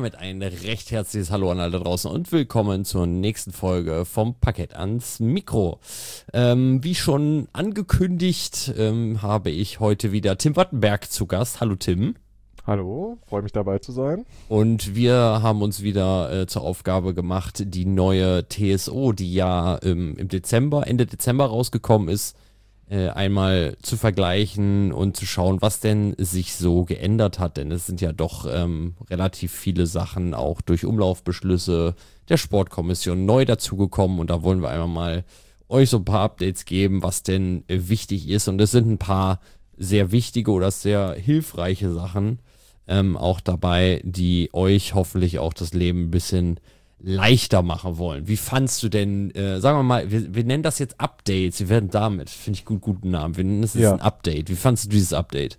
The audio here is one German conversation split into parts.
damit ein recht herzliches Hallo an alle da draußen und willkommen zur nächsten Folge vom Parkett ans Mikro. Wie schon angekündigt, habe ich heute wieder Tim Wattenberg zu Gast. Hallo Tim. Hallo, freue mich dabei zu sein. Und wir haben uns wieder zur Aufgabe gemacht, die neue TSO, die ja im Dezember, Ende Dezember rausgekommen ist, einmal zu vergleichen und zu schauen, was denn sich so geändert hat. Denn es sind ja doch relativ viele Sachen auch durch Umlaufbeschlüsse der Sportkommission neu dazugekommen. Und da wollen wir einmal mal euch so ein paar Updates geben, was denn wichtig ist. Und es sind ein paar sehr wichtige oder sehr hilfreiche Sachen auch dabei, die euch hoffentlich auch das Leben ein bisschen leichter machen wollen. Wie fandst du denn, sagen wir mal, wir nennen das jetzt Updates, wir werden damit, finde ich guten Namen, wir nennen das jetzt ein Update. Wie fandst du dieses Update?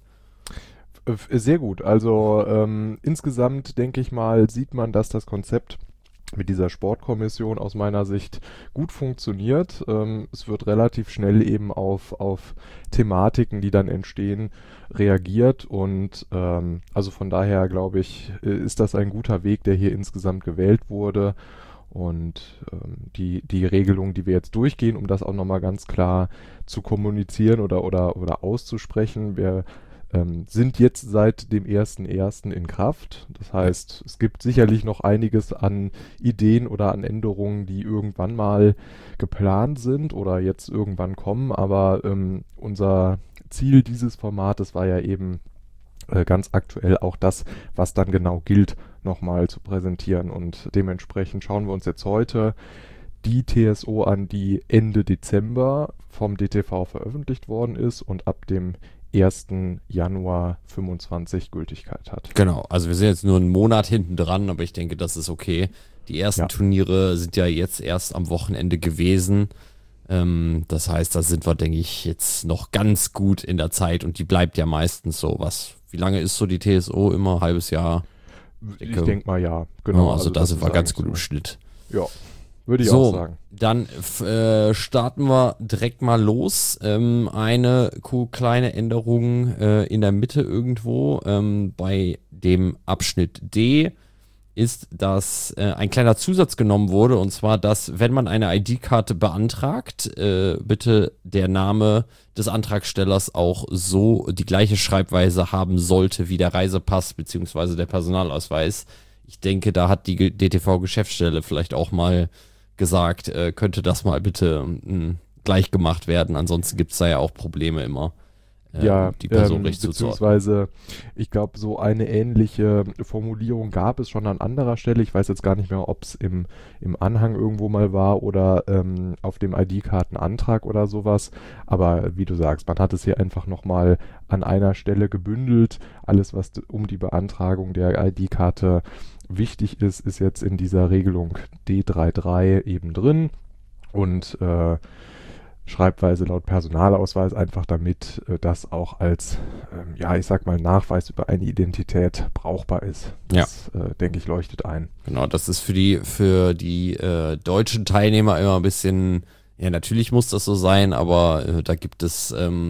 Sehr gut, also insgesamt denke ich mal, sieht man, dass das Konzept mit dieser Sportkommission aus meiner Sicht gut funktioniert. Es wird relativ schnell eben auf Thematiken, die dann entstehen, reagiert und also von daher glaube ich, ist das ein guter Weg, der hier insgesamt gewählt wurde und die Regelung, die wir jetzt durchgehen, um das auch nochmal ganz klar zu kommunizieren oder auszusprechen, wir sind jetzt seit dem 1.1. in Kraft. Das heißt, es gibt sicherlich noch einiges an Ideen oder an Änderungen, die irgendwann mal geplant sind oder jetzt irgendwann kommen, aber unser Ziel dieses Formates war ja eben ganz aktuell auch das, was dann genau gilt, nochmal zu präsentieren und dementsprechend schauen wir uns jetzt heute die TSO an, die Ende Dezember vom DTV veröffentlicht worden ist und ab dem 1. Januar 25 Gültigkeit hat. Genau, also wir sind jetzt nur einen Monat hinten dran, aber ich denke, das ist okay. Die ersten Turniere sind ja jetzt erst am Wochenende gewesen. Das heißt, da sind wir, denke ich, jetzt noch ganz gut in der Zeit und die bleibt ja meistens so. Wie lange ist so die TSO immer? Halbes Jahr? Ich denke mal ja, genau. Also da sind wir ganz gut im Schnitt. Ja. Würde ich auch sagen. Dann starten wir direkt mal los. Eine kleine Änderung in der Mitte irgendwo bei dem Abschnitt D ist, dass ein kleiner Zusatz genommen wurde, und zwar, dass, wenn man eine ID-Karte beantragt, bitte der Name des Antragstellers auch so die gleiche Schreibweise haben sollte wie der Reisepass bzw. der Personalausweis. Ich denke, da hat die DTV-Geschäftsstelle vielleicht auch mal gesagt, könnte das mal bitte gleich gemacht werden. Ansonsten gibt es da ja auch Probleme immer, die Person richtig zuzuordnen. Beziehungsweise, ich glaube, so eine ähnliche Formulierung gab es schon an anderer Stelle. Ich weiß jetzt gar nicht mehr, ob es im Anhang irgendwo mal war oder auf dem ID-Kartenantrag oder sowas. Aber wie du sagst, man hat es hier einfach nochmal an einer Stelle gebündelt. Alles, was um die Beantragung der ID-Karte wichtig ist, ist jetzt in dieser Regelung D33 eben drin und Schreibweise laut Personalausweis, einfach damit das auch als, ich sag mal, Nachweis über eine Identität brauchbar ist. Das, denke ich, leuchtet ein. Genau, das ist für die deutschen Teilnehmer immer ein bisschen, ja, natürlich muss das so sein, aber da gibt es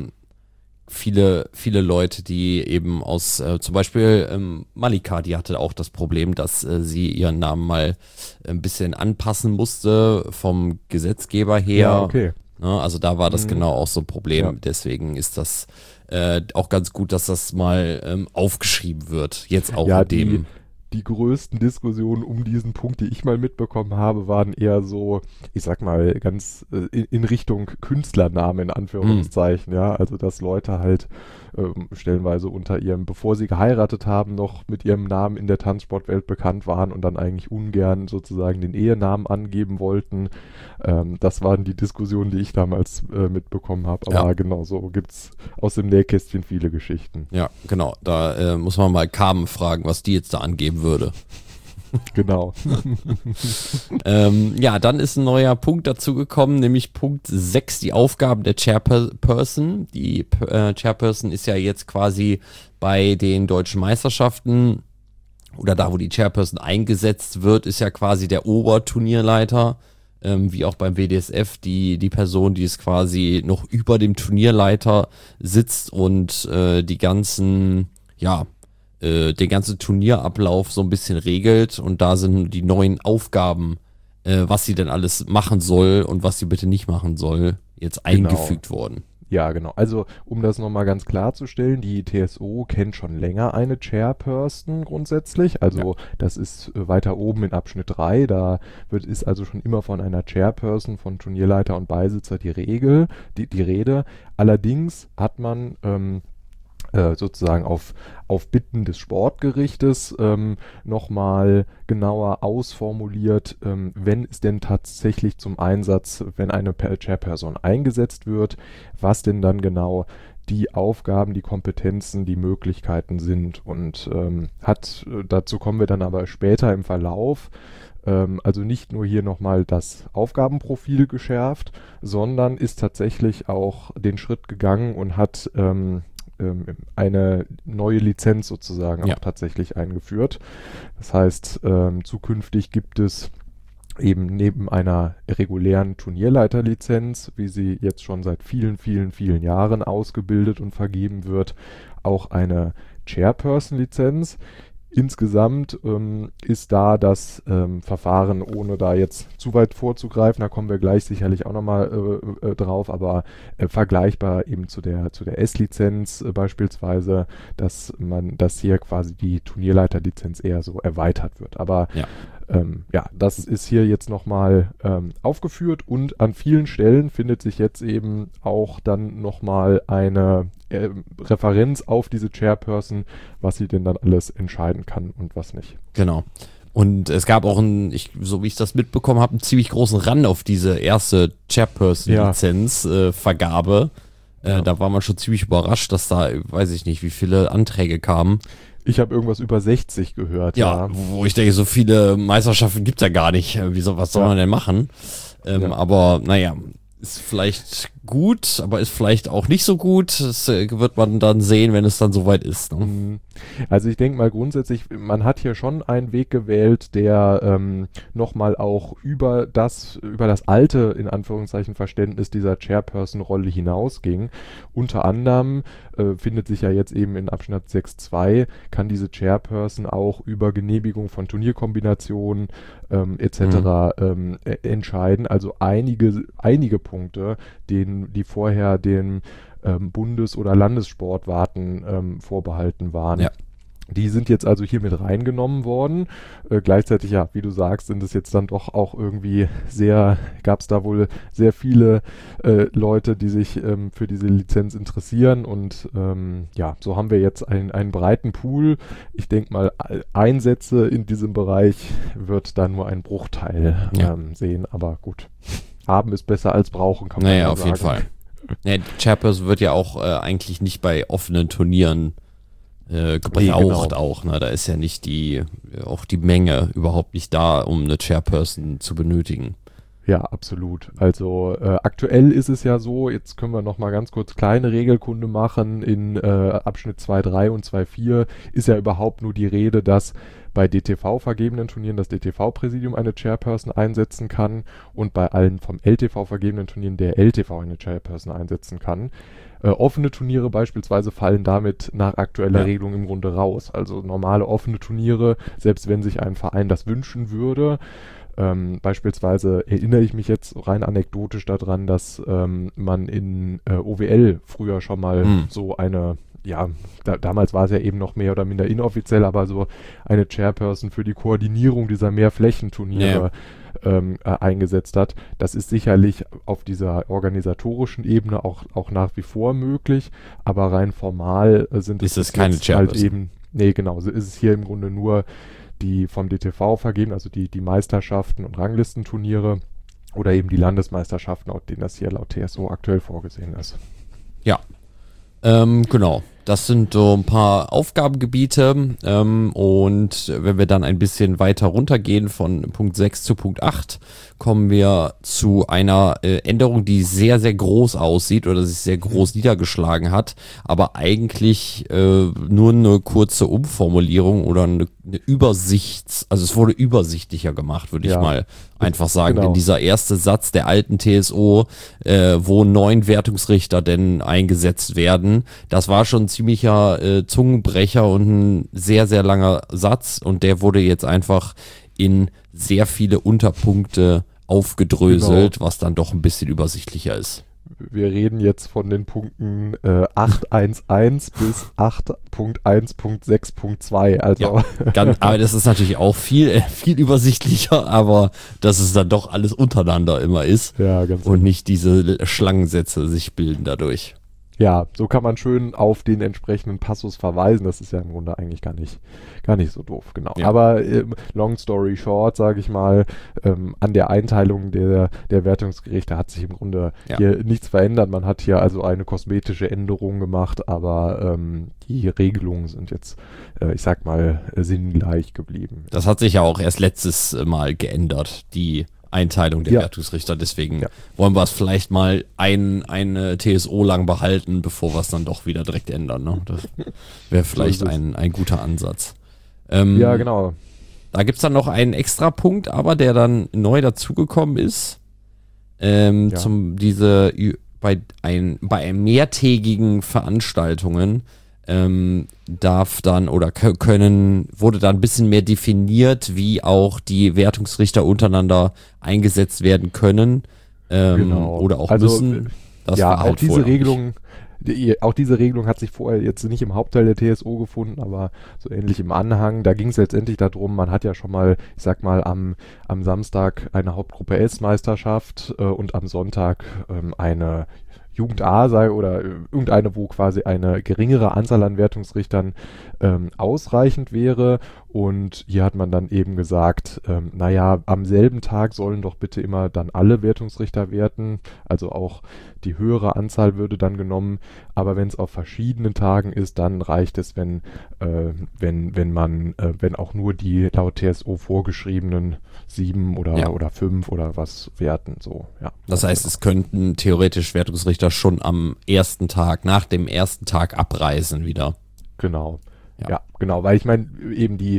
viele Leute, die eben aus, zum Beispiel Malika, die hatte auch das Problem, dass sie ihren Namen mal ein bisschen anpassen musste vom Gesetzgeber her. Ja, okay. Ne, also da war das genau auch so ein Problem. Ja. Deswegen ist das auch ganz gut, dass das mal aufgeschrieben wird. Jetzt auch in dem. Die größten Diskussionen um diesen Punkt, die ich mal mitbekommen habe, waren eher so, ich sag mal, ganz in Richtung Künstlernamen in Anführungszeichen, ja, also dass Leute halt stellenweise unter ihrem, bevor sie geheiratet haben, noch mit ihrem Namen in der Tanzsportwelt bekannt waren und dann eigentlich ungern sozusagen den Ehenamen angeben wollten. Das waren die Diskussionen, die ich damals mitbekommen habe, aber genau so gibt's aus dem Nähkästchen viele Geschichten. Ja, genau, da muss man mal Carmen fragen, was die jetzt da angeben würde. Genau. Dann ist ein neuer Punkt dazu gekommen, nämlich Punkt 6, die Aufgaben der Chairperson. Die Chairperson ist ja jetzt quasi bei den deutschen Meisterschaften oder da, wo die Chairperson eingesetzt wird, ist ja quasi der Oberturnierleiter, wie auch beim WDSF, die Person, die es quasi noch über dem Turnierleiter sitzt und die ganzen, den ganzen Turnierablauf so ein bisschen regelt und da sind die neuen Aufgaben, was sie denn alles machen soll und was sie bitte nicht machen soll, jetzt eingefügt worden. Ja, genau. Also, um das nochmal ganz klarzustellen, die TSO kennt schon länger eine Chairperson grundsätzlich. Also, das ist weiter oben in Abschnitt 3. Da ist also schon immer von einer Chairperson, von Turnierleiter und Beisitzer die Rede. Allerdings hat man sozusagen auf Bitten des Sportgerichtes nochmal genauer ausformuliert, wenn es denn tatsächlich zum Einsatz, wenn eine Chairperson eingesetzt wird, was denn dann genau die Aufgaben, die Kompetenzen, die Möglichkeiten sind. Und dazu kommen wir dann aber später im Verlauf. Also nicht nur hier nochmal das Aufgabenprofil geschärft, sondern ist tatsächlich auch den Schritt gegangen und hat eine neue Lizenz sozusagen auch tatsächlich eingeführt. Das heißt, zukünftig gibt es eben neben einer regulären Turnierleiterlizenz, wie sie jetzt schon seit vielen, vielen, vielen Jahren ausgebildet und vergeben wird, auch eine Chairperson-Lizenz. Insgesamt ist da das Verfahren, ohne da jetzt zu weit vorzugreifen, da kommen wir gleich sicherlich auch nochmal drauf, aber vergleichbar eben zu der S-Lizenz beispielsweise, dass hier quasi die Turnierleiterlizenz eher so erweitert wird. Aber das ist hier jetzt nochmal aufgeführt und an vielen Stellen findet sich jetzt eben auch dann nochmal eine Referenz auf diese Chairperson, was sie denn dann alles entscheiden kann und was nicht. Genau. Und es gab auch so wie ich das mitbekommen habe, einen ziemlich großen Run auf diese erste Chairperson-Lizenz-Vergabe. Da war man schon ziemlich überrascht, dass da, weiß ich nicht, wie viele Anträge kamen. Ich habe irgendwas über 60 gehört. Ja, wo ich denke, so viele Meisterschaften gibt es ja gar nicht. Was soll man denn machen? Aber naja, ist vielleicht gut, aber ist vielleicht auch nicht so gut. Das wird man dann sehen, wenn es dann soweit ist. Ne? Also ich denke mal grundsätzlich, man hat hier schon einen Weg gewählt, der nochmal auch über das alte, in Anführungszeichen, Verständnis dieser Chairperson-Rolle hinausging. Unter anderem findet sich ja jetzt eben in Abschnitt 6.2, kann diese Chairperson auch über Genehmigung von Turnierkombinationen etc. Entscheiden. Also einige Punkte, die vorher den Bundes- oder Landessportwarten vorbehalten waren. Ja. Die sind jetzt also hier mit reingenommen worden. Gleichzeitig, ja, wie du sagst, sind es jetzt dann doch auch irgendwie gab es da wohl sehr viele Leute, die sich für diese Lizenz interessieren und so haben wir jetzt einen breiten Pool. Ich denke mal, Einsätze in diesem Bereich wird da nur ein Bruchteil sehen, aber gut. Haben ist besser als brauchen, kann man sagen. Naja, auf jeden Fall. Ja, Chairperson wird ja auch eigentlich nicht bei offenen Turnieren gebraucht auch. Ne? Da ist ja nicht auch die Menge überhaupt nicht da, um eine Chairperson zu benötigen. Ja, absolut. Also aktuell ist es ja so, jetzt können wir noch mal ganz kurz kleine Regelkunde machen. In Abschnitt 2.3 und 2.4 ist ja überhaupt nur die Rede, dass bei DTV vergebenen Turnieren das DTV-Präsidium eine Chairperson einsetzen kann und bei allen vom LTV vergebenen Turnieren der LTV eine Chairperson einsetzen kann. Offene Turniere beispielsweise fallen damit nach aktueller Regelung im Grunde raus. Also normale offene Turniere, selbst wenn sich ein Verein das wünschen würde. Beispielsweise erinnere ich mich jetzt rein anekdotisch daran, dass man in OWL früher schon mal so eine, damals war es ja eben noch mehr oder minder inoffiziell, aber so eine Chairperson für die Koordinierung dieser Mehrflächenturniere eingesetzt hat. Das ist sicherlich auf dieser organisatorischen Ebene auch nach wie vor möglich, aber rein formal sind es keine Chairperson. Halt eben, so ist es hier im Grunde nur die vom DTV vergeben, also die Meisterschaften und Ranglistenturniere oder eben die Landesmeisterschaften, laut denen das hier laut TSO aktuell vorgesehen ist. Ja, genau. Das sind so ein paar Aufgabengebiete und wenn wir dann ein bisschen weiter runtergehen von Punkt 6 zu Punkt 8, kommen wir zu einer Änderung, die sehr, sehr groß aussieht oder sich sehr groß niedergeschlagen hat, aber eigentlich nur eine kurze Umformulierung oder eine Übersicht, also es wurde übersichtlicher gemacht, würde ich mal einfach sagen. Denn dieser erste Satz der alten TSO, wo 9 Wertungsrichter denn eingesetzt werden, das war schon ziemlicher Zungenbrecher und ein sehr, sehr langer Satz und der wurde jetzt einfach in sehr viele Unterpunkte aufgedröselt, was dann doch ein bisschen übersichtlicher ist. Wir reden jetzt von den Punkten 8.1.1 bis 8.1.6.2. Also aber das ist natürlich auch viel übersichtlicher, aber dass es dann doch alles untereinander immer ist und nicht diese Schlangensätze sich bilden dadurch. Ja, so kann man schön auf den entsprechenden Passus verweisen. Das ist ja im Grunde eigentlich gar nicht so doof, genau. Ja. Aber long story short, sage ich mal, an der Einteilung der Wertungsgerichte hat sich im Grunde hier nichts verändert. Man hat hier also eine kosmetische Änderung gemacht, aber die Regelungen sind jetzt, ich sag mal, sinngleich geblieben. Das hat sich ja auch erst letztes Mal geändert, die Einteilung der Wertungsrichter, deswegen wollen wir es vielleicht mal eine TSO lang behalten, bevor wir es dann doch wieder direkt ändern. Ne? Das wäre vielleicht ein guter Ansatz. Ja, genau. Da gibt es dann noch einen extra Punkt, aber der dann neu dazugekommen ist, bei mehrtägigen Veranstaltungen wurde da ein bisschen mehr definiert, wie auch die Wertungsrichter untereinander eingesetzt werden können oder auch müssen. Das war halt auch diese Regelung hat sich vorher jetzt nicht im Hauptteil der TSO gefunden, aber so ähnlich im Anhang. Da ging es letztendlich darum, man hat ja schon mal, ich sag mal, am Samstag eine Hauptgruppe S-Meisterschaft und am Sonntag eine Jugend A sei oder irgendeine, wo quasi eine geringere Anzahl an Wertungsrichtern ausreichend wäre. Und hier hat man dann eben gesagt, am selben Tag sollen doch bitte immer dann alle Wertungsrichter werten. Also auch die höhere Anzahl würde dann genommen. Aber wenn es auf verschiedenen Tagen ist, dann reicht es, wenn auch nur die laut TSO vorgeschriebenen 7 oder 5 oder was werten. So, ja. Das heißt, es könnten theoretisch Wertungsrichter schon am ersten Tag, nach dem ersten Tag abreisen wieder. Genau. Ja, genau, weil ich meine, eben die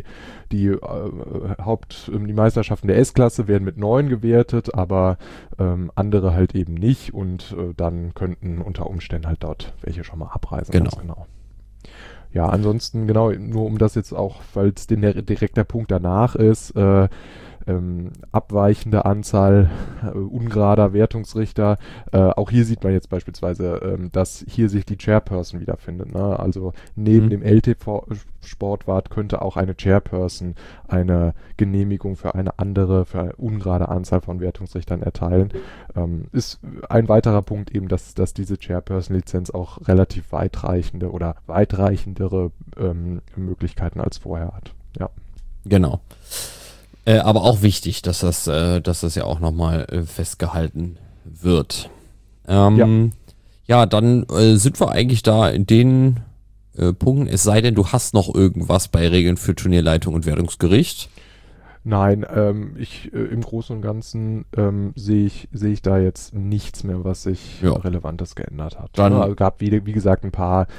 Meisterschaften der S-Klasse werden mit 9 gewertet, aber andere halt eben nicht und dann könnten unter Umständen halt dort welche schon mal abreisen. Genau. Ja, ansonsten, genau, nur um das jetzt auch, weil es direkt der Punkt danach ist, abweichende Anzahl ungerader Wertungsrichter. Auch hier sieht man jetzt beispielsweise, dass hier sich die Chairperson wiederfindet. Ne? Also neben dem LTV-Sportwart könnte auch eine Chairperson eine Genehmigung für eine ungerade Anzahl von Wertungsrichtern erteilen. Ist ein weiterer Punkt eben, dass diese Chairperson-Lizenz auch relativ weitreichendere Möglichkeiten als vorher hat. Ja. Genau. Aber auch wichtig, dass das ja auch nochmal festgehalten wird. Dann sind wir eigentlich da in den Punkten, es sei denn, du hast noch irgendwas bei Regeln für Turnierleitung und Wertungsgericht. Nein, im Großen und Ganzen sehe ich da jetzt nichts mehr, was sich Relevantes geändert hat. Dann also gab wie gesagt ein paar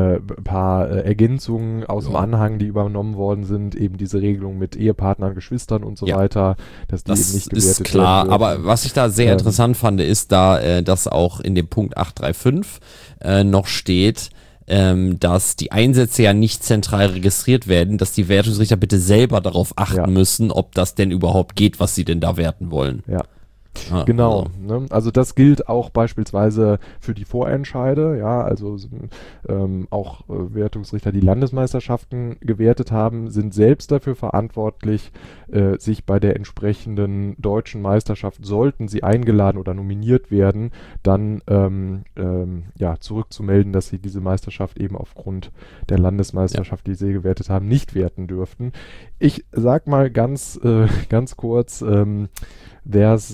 Ergänzungen aus dem Anhang, die übernommen worden sind, eben diese Regelung mit Ehepartnern, Geschwistern und so weiter, dass die das eben nicht gewertet ist klar, werden. Aber was ich da sehr interessant fand, ist dass auch in dem Punkt 835 noch steht, dass die Einsätze ja nicht zentral registriert werden, dass die Wertungsrichter bitte selber darauf achten müssen, ob das denn überhaupt geht, was sie denn da werten wollen. Ja. Genau, ne? Also das gilt auch beispielsweise für die Vorentscheide, also auch Wertungsrichter, die Landesmeisterschaften gewertet haben, sind selbst dafür verantwortlich, sich bei der entsprechenden deutschen Meisterschaft, sollten sie eingeladen oder nominiert werden, dann zurückzumelden, dass sie diese Meisterschaft eben aufgrund der Landesmeisterschaft, die sie gewertet haben, nicht werten dürften. Ich sag mal ganz kurz, there's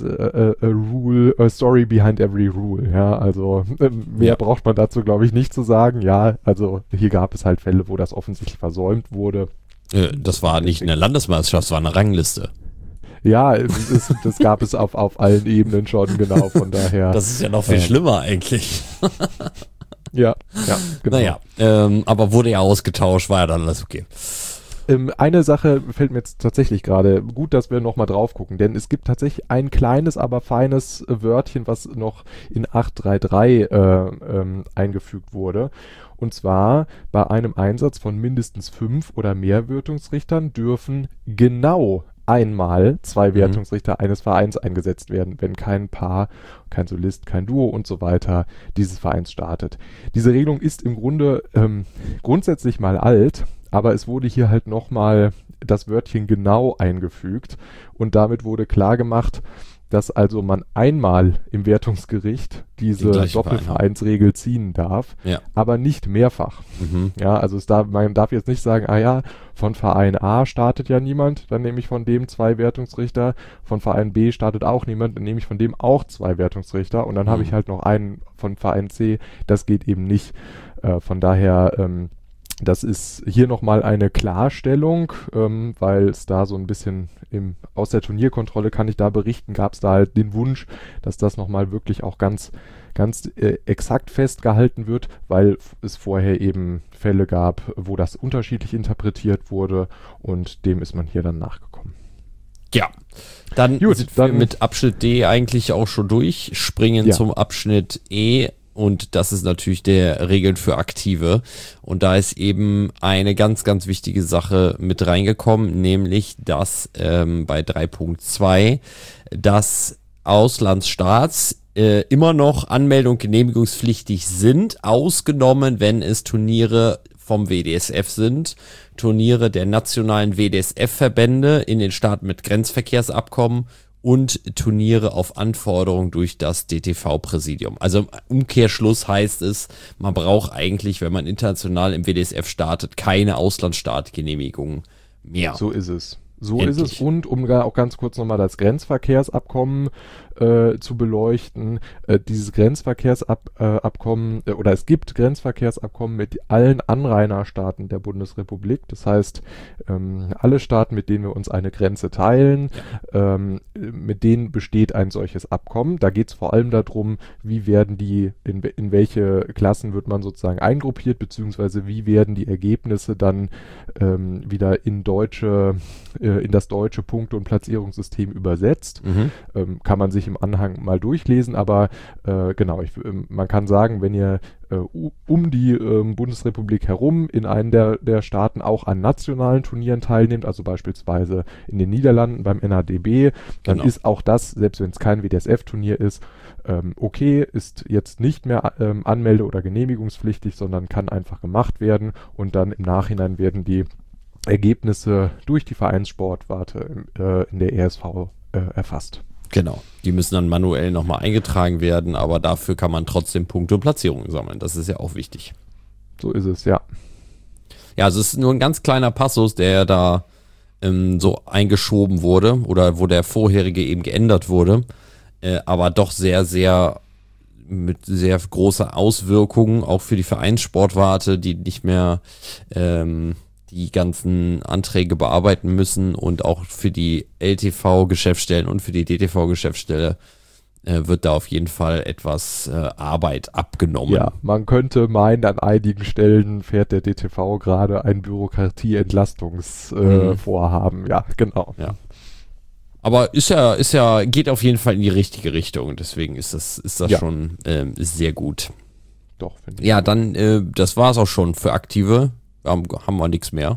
a story behind every rule. Ja, also mehr braucht man dazu, glaube ich, nicht zu sagen. Ja, also hier gab es halt Fälle, wo das offensichtlich versäumt wurde. Das war nicht eine Landesmeisterschaft, das war eine Rangliste. Ja, das gab es auf allen Ebenen schon, genau, von daher. Das ist ja noch viel schlimmer eigentlich. Ja, genau. Naja, aber wurde ja ausgetauscht, war ja dann alles okay. Eine Sache fällt mir jetzt tatsächlich gerade gut, dass wir nochmal drauf gucken, denn es gibt tatsächlich ein kleines, aber feines Wörtchen, was noch in 833 eingefügt wurde. Und zwar bei einem Einsatz von mindestens 5 oder mehr Wertungsrichtern dürfen genau einmal 2 Wertungsrichter eines Vereins eingesetzt werden, wenn kein Paar, kein Solist, kein Duo und so weiter dieses Vereins startet. Diese Regelung ist im Grunde grundsätzlich mal alt, aber es wurde hier halt nochmal das Wörtchen genau eingefügt und damit wurde klar gemacht, dass also man einmal im Wertungsgericht diese Doppelvereinsregel ziehen darf, aber nicht mehrfach. Ja, also man darf jetzt nicht sagen, von Verein A startet ja niemand, dann nehme ich von dem 2 Wertungsrichter, von Verein B startet auch niemand, dann nehme ich von dem auch 2 Wertungsrichter und dann habe ich halt noch einen von Verein C, das geht eben nicht. Von daher, das ist hier nochmal eine Klarstellung, weil es da so ein bisschen aus der Turnierkontrolle kann ich da berichten, gab es da halt den Wunsch, dass das nochmal wirklich auch ganz exakt festgehalten wird, weil es vorher eben Fälle gab, wo das unterschiedlich interpretiert wurde und dem ist man hier dann nachgekommen. Ja, dann sind wir mit Abschnitt D eigentlich auch schon durch, springen zum Abschnitt E. Und das ist natürlich der Regeln für Aktive. Und da ist eben eine ganz, ganz wichtige Sache mit reingekommen, nämlich, dass bei 3.2, dass Auslandsstarts immer noch Anmeldung genehmigungspflichtig sind, ausgenommen, wenn es Turniere vom WDSF sind, Turniere der nationalen WDSF-Verbände in den Staaten mit Grenzverkehrsabkommen und Turniere auf Anforderung durch das DTV-Präsidium. Also im Umkehrschluss heißt es, man braucht eigentlich, wenn man international im WDSF startet, keine Auslandsstartgenehmigung mehr. So ist es. Und um auch ganz kurz nochmal das Grenzverkehrsabkommen zu beleuchten, dieses Grenzverkehrsabkommen, oder es gibt Grenzverkehrsabkommen mit allen Anrainerstaaten der Bundesrepublik. Das heißt, alle Staaten, mit denen wir uns eine Grenze teilen, mit denen besteht ein solches Abkommen. Da geht es vor allem darum, wie werden in welche Klassen wird man sozusagen eingruppiert, beziehungsweise wie werden die Ergebnisse dann wieder in das deutsche Punkte- und Platzierungssystem übersetzt. Kann man sich im Anhang mal durchlesen, aber man kann sagen, wenn ihr um die Bundesrepublik herum in einem der Staaten auch an nationalen Turnieren teilnehmt, also beispielsweise in den Niederlanden beim NADB, dann ist auch das, selbst wenn es kein WDSF-Turnier ist, okay, ist jetzt nicht mehr anmelde- oder genehmigungspflichtig, sondern kann einfach gemacht werden und dann im Nachhinein werden die Ergebnisse durch die Vereinssportwarte in der ESV erfasst. Genau, die müssen dann manuell nochmal eingetragen werden, aber dafür kann man trotzdem Punkte und Platzierungen sammeln. Das ist ja auch wichtig. So ist es, ja. Ja, also es ist nur ein ganz kleiner Passus, der da so eingeschoben wurde oder wo der vorherige eben geändert wurde, aber doch sehr, sehr mit sehr großer Auswirkungen, auch für die Vereinssportwarte, die nicht mehr die ganzen Anträge bearbeiten müssen und auch für die LTV-Geschäftsstellen und für die DTV-Geschäftsstelle wird da auf jeden Fall etwas Arbeit abgenommen. Ja, man könnte meinen, an einigen Stellen fährt der DTV gerade ein Bürokratie-Entlastungsvorhaben. Ja, genau. Ja. Aber geht auf jeden Fall in die richtige Richtung, deswegen ist das schon sehr gut. Doch, finde ich. Ja, dann, das war es auch schon für Aktive. Haben wir nichts mehr.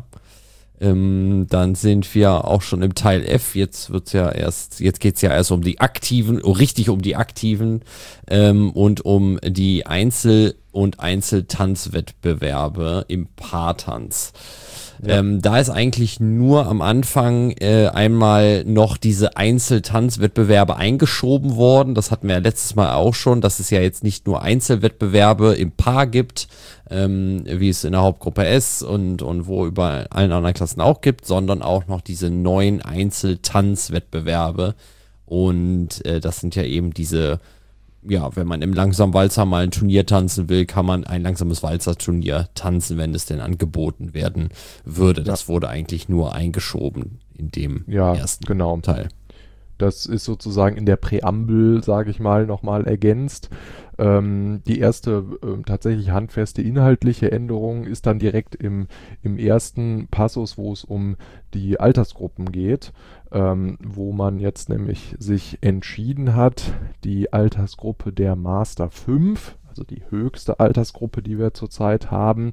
Dann sind wir auch schon im Teil F. Jetzt geht's ja erst um die Aktiven, richtig um die Aktiven und um die Einzel- und Einzeltanzwettbewerbe im Paartanz. Ja. Da ist eigentlich nur am Anfang einmal noch diese Einzeltanzwettbewerbe eingeschoben worden. Das hatten wir ja letztes Mal auch schon, dass es ja jetzt nicht nur Einzelwettbewerbe im Paar gibt, wie es in der Hauptgruppe S und wo über allen anderen Klassen auch gibt, sondern auch noch diese 9 Einzeltanzwettbewerbe. Und das sind ja eben diese, ja, wenn man im Langsamwalzer mal ein Turnier tanzen will, kann man ein langsames Walzer-Turnier tanzen, wenn es denn angeboten werden würde. Das wurde eigentlich nur eingeschoben in dem ersten Teil. Das ist sozusagen in der Präambel, sage ich mal, nochmal ergänzt. Die erste tatsächlich handfeste inhaltliche Änderung ist dann direkt im ersten Passus, wo es um die Altersgruppen geht, wo man jetzt nämlich sich entschieden hat, die Altersgruppe der Master 5, also die höchste Altersgruppe, die wir zurzeit haben,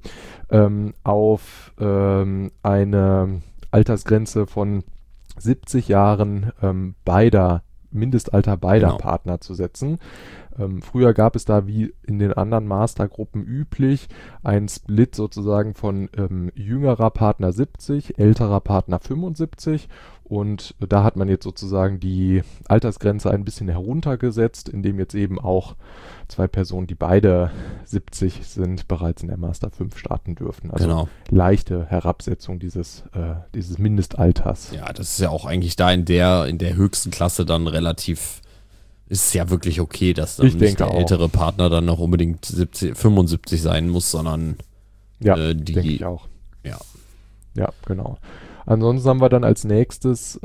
auf eine Altersgrenze von 70 Jahren Mindestalter beider Partner zu setzen. Früher gab es da, wie in den anderen Mastergruppen üblich, einen Split sozusagen von jüngerer Partner 70, älterer Partner 75, und da hat man jetzt sozusagen die Altersgrenze ein bisschen heruntergesetzt, indem jetzt eben auch zwei Personen, die beide 70 sind, bereits in der Master 5 starten dürfen. Also leichte Herabsetzung dieses Mindestalters. Ja, das ist ja auch eigentlich da in der höchsten Klasse dann relativ, ist ja wirklich okay, dass dann nicht der ältere Partner dann noch unbedingt 75 sein muss, sondern denke ich auch. Ja. Ja, genau. Ansonsten haben wir dann als nächstes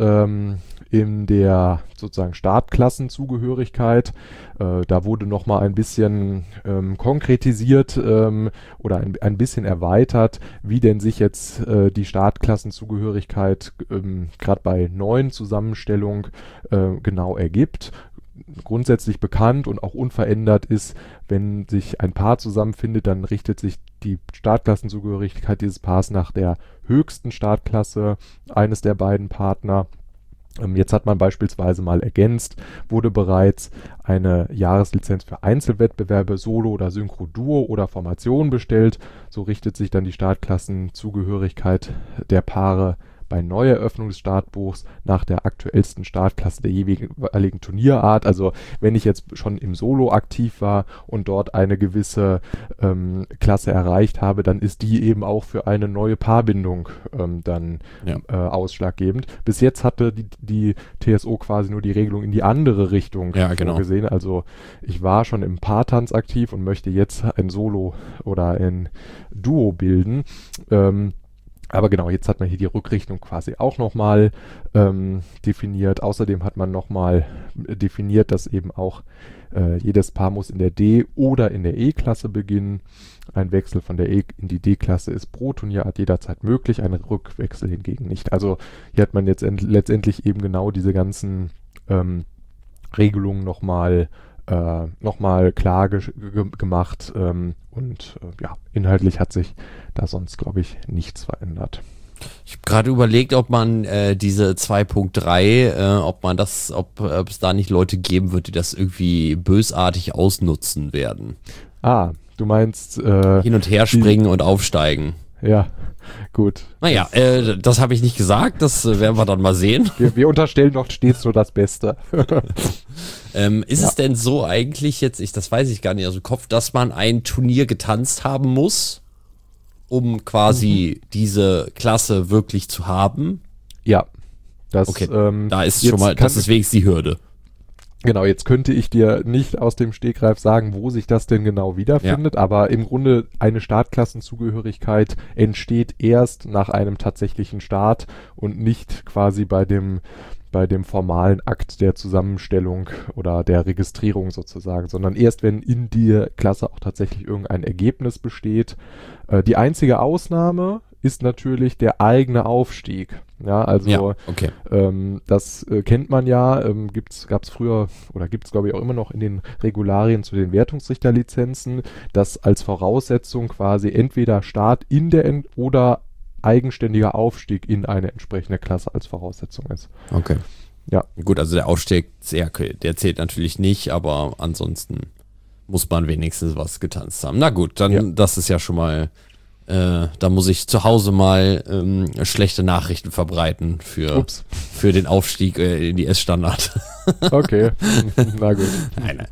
in der sozusagen Startklassenzugehörigkeit, da wurde nochmal ein bisschen konkretisiert oder ein bisschen erweitert, wie denn sich jetzt die Startklassenzugehörigkeit gerade bei neuen Zusammenstellung genau ergibt. Grundsätzlich bekannt und auch unverändert ist, wenn sich ein Paar zusammenfindet, dann richtet sich die Startklassenzugehörigkeit dieses Paars nach der höchsten Startklasse eines der beiden Partner. Jetzt hat man beispielsweise mal ergänzt, wurde bereits eine Jahreslizenz für Einzelwettbewerbe, Solo- oder Synchro-Duo oder Formation bestellt. So richtet sich dann die Startklassenzugehörigkeit der Paare bei Neueröffnung des Startbuchs nach der aktuellsten Startklasse der jeweiligen Turnierart. Also wenn ich jetzt schon im Solo aktiv war und dort eine gewisse Klasse erreicht habe, dann ist die eben auch für eine neue Paarbindung ausschlaggebend. Bis jetzt hatte die TSO quasi nur die Regelung in die andere Richtung vorgesehen. Also ich war schon im Paartanz aktiv und möchte jetzt ein Solo oder ein Duo bilden. Aber genau, jetzt hat man hier die Rückrichtung quasi auch nochmal definiert. Außerdem hat man nochmal definiert, dass eben auch jedes Paar muss in der D- oder in der E-Klasse beginnen. Ein Wechsel von der E in die D-Klasse ist pro Turnierart jederzeit möglich, ein Rückwechsel hingegen nicht. Also hier hat man jetzt letztendlich eben genau diese ganzen Regelungen nochmal klar gemacht und inhaltlich hat sich da sonst, glaube ich, nichts verändert. Ich habe gerade überlegt, ob man diese 2.3, ob es da nicht Leute geben wird, die das irgendwie bösartig ausnutzen werden. Ah, du meinst hin und her springen und aufsteigen. Ja, gut. Naja, das habe ich nicht gesagt, das werden wir dann mal sehen. Wir unterstellen doch stets nur das Beste. Ist es denn so eigentlich jetzt, das weiß ich gar nicht aus dem Kopf, dass man ein Turnier getanzt haben muss, um quasi diese Klasse wirklich zu haben? Ja. Da ist schon mal, das ist wenigstens die Hürde. Genau, jetzt könnte ich dir nicht aus dem Stegreif sagen, wo sich das denn genau wiederfindet, aber im Grunde eine Startklassenzugehörigkeit entsteht erst nach einem tatsächlichen Start und nicht quasi bei dem formalen Akt der Zusammenstellung oder der Registrierung sozusagen, sondern erst wenn in der Klasse auch tatsächlich irgendein Ergebnis besteht. Die einzige Ausnahme ist natürlich der eigene Aufstieg. Ja, also das kennt man ja, gab's früher oder gibt's glaube ich auch immer noch in den Regularien zu den Wertungsrichterlizenzen, dass als Voraussetzung quasi entweder Start in der oder eigenständiger Aufstieg in eine entsprechende Klasse als Voraussetzung ist. Okay. Ja. Gut, also der Aufstieg, der zählt natürlich nicht, aber ansonsten muss man wenigstens was getanzt haben. Na gut, dann das ist ja schon mal, da muss ich zu Hause mal schlechte Nachrichten verbreiten für den Aufstieg in die S-Standard. Okay, na gut. Nein.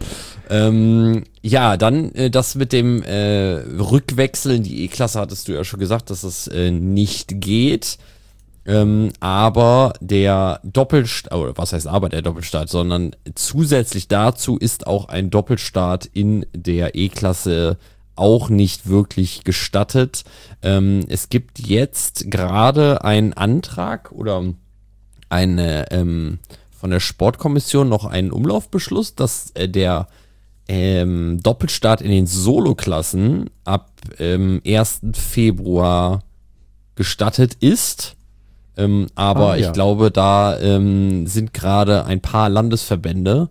Ja, dann das mit dem Rückwechsel in die E-Klasse hattest du ja schon gesagt, dass es nicht geht. Aber der Doppelstart, oder was heißt aber der Doppelstart, sondern zusätzlich dazu ist auch ein Doppelstart in der E-Klasse auch nicht wirklich gestattet. Es gibt jetzt gerade einen Antrag oder eine von der Sportkommission noch einen Umlaufbeschluss, dass der Doppelstart in den Solo-Klassen ab 1. Februar gestattet ist. Aber ich glaube, da sind gerade ein paar Landesverbände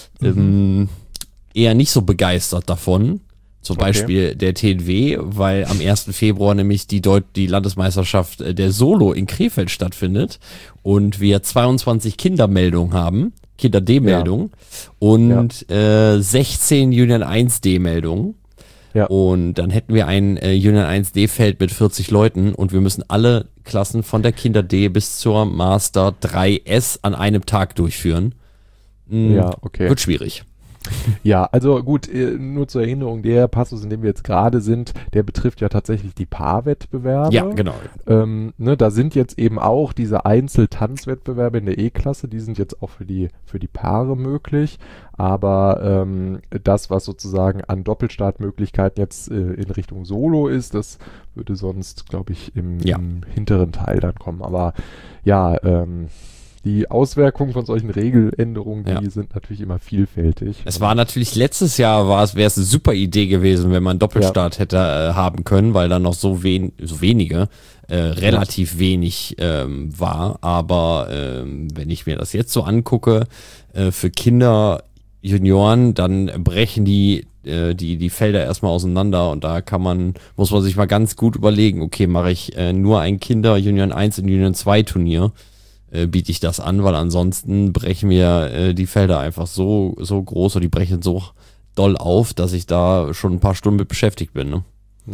eher nicht so begeistert davon. Zum Beispiel der TNW, weil am 1. Februar nämlich die Landesmeisterschaft der Solo in Krefeld stattfindet und wir 22 Kindermeldungen haben, Kinder-D-Meldungen und 16 Union 1 D-Meldungen. Ja. Und dann hätten wir ein Union 1 D-Feld mit 40 Leuten und wir müssen alle Klassen von der Kinder D bis zur Master 3S an einem Tag durchführen. Ja, okay. Wird schwierig. Ja, also gut, nur zur Erinnerung, der Passus, in dem wir jetzt gerade sind, der betrifft ja tatsächlich die Paarwettbewerbe. Ja, genau. Da sind jetzt eben auch diese Einzeltanzwettbewerbe in der E-Klasse, die sind jetzt auch für die Paare möglich, aber das, was sozusagen an Doppelstartmöglichkeiten jetzt in Richtung Solo ist, das würde sonst, glaube ich, im hinteren Teil dann kommen, aber ja, die Auswirkungen von solchen Regeländerungen, die sind natürlich immer vielfältig. Es war natürlich letztes Jahr, wäre es eine super Idee gewesen, wenn man Doppelstart hätte haben können, weil dann noch so wenige, relativ wenig war. Aber wenn ich mir das jetzt so angucke, für Kinder, Junioren, dann brechen die Felder erstmal auseinander und da muss man sich mal ganz gut überlegen, okay, mache ich nur ein Kinder Union 1 und Union 2 Turnier, biete ich das an, weil ansonsten brechen wir die Felder einfach so groß oder die brechen so doll auf, dass ich da schon ein paar Stunden mit beschäftigt bin. Ne?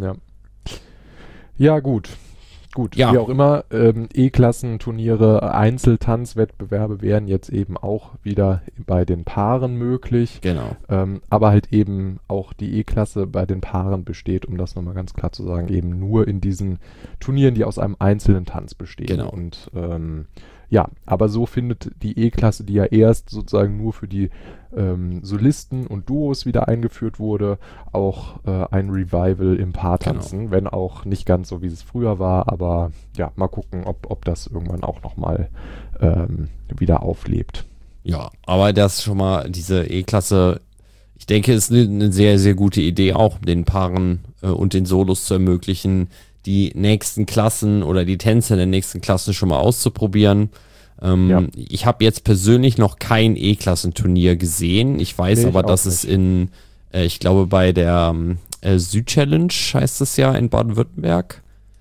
Ja, gut. Ja. Wie auch immer, E-Klassenturniere, Einzeltanzwettbewerbe wären jetzt eben auch wieder bei den Paaren möglich. Genau. Aber halt eben auch die E-Klasse bei den Paaren besteht, um das nochmal ganz klar zu sagen, eben nur in diesen Turnieren, die aus einem einzelnen Tanz bestehen. Genau. Und ja, aber so findet die E-Klasse, die ja erst sozusagen nur für die Solisten und Duos wieder eingeführt wurde, auch ein Revival im Paartanzen, wenn auch nicht ganz so, wie es früher war, aber ja, mal gucken, ob das irgendwann auch nochmal wieder auflebt. Ja, aber das schon mal, diese E-Klasse, ich denke, ist eine sehr, sehr gute Idee, auch den Paaren und den Solos zu ermöglichen, die nächsten Klassen oder die Tänze in den nächsten Klassen schon mal auszuprobieren. Ich habe jetzt persönlich noch kein E-Klassenturnier gesehen. Ich weiß aber, dass es ich glaube bei der Süd-Challenge heißt es ja in Baden-Württemberg,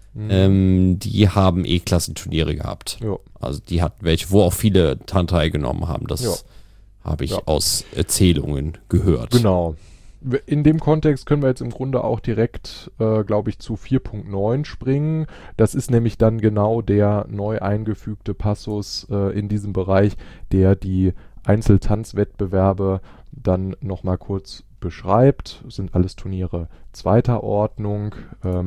die haben E-Klassenturniere gehabt. Jo. Also die hatten welche, wo auch viele daran teilgenommen haben. Das habe ich aus Erzählungen gehört. Genau. In dem Kontext können wir jetzt im Grunde auch direkt, glaube ich, zu 4.9 springen. Das ist nämlich dann genau der neu eingefügte Passus in diesem Bereich, der die Einzeltanzwettbewerbe dann nochmal kurz beschreibt. Das sind alles Turniere zweiter Ordnung.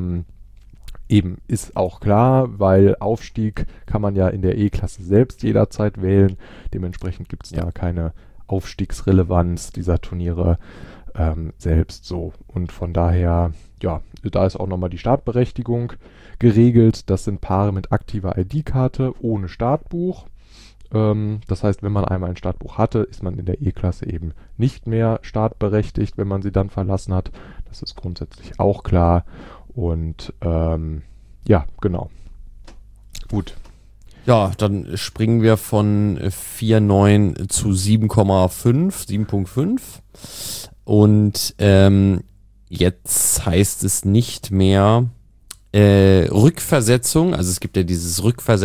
Eben ist auch klar, weil Aufstieg kann man ja in der E-Klasse selbst jederzeit wählen. Dementsprechend gibt es da keine Aufstiegsrelevanz dieser Turniere selbst so. Und von daher, ja, da ist auch nochmal die Startberechtigung geregelt. Das sind Paare mit aktiver ID-Karte ohne Startbuch. Das heißt, wenn man einmal ein Startbuch hatte, ist man in der E-Klasse eben nicht mehr startberechtigt, wenn man sie dann verlassen hat. Das ist grundsätzlich auch klar. Und ja, genau. Gut. Ja, dann springen wir von 4,9 zu 7,5. Und jetzt heißt es nicht mehr Rückversetzung. Also es gibt ja dieses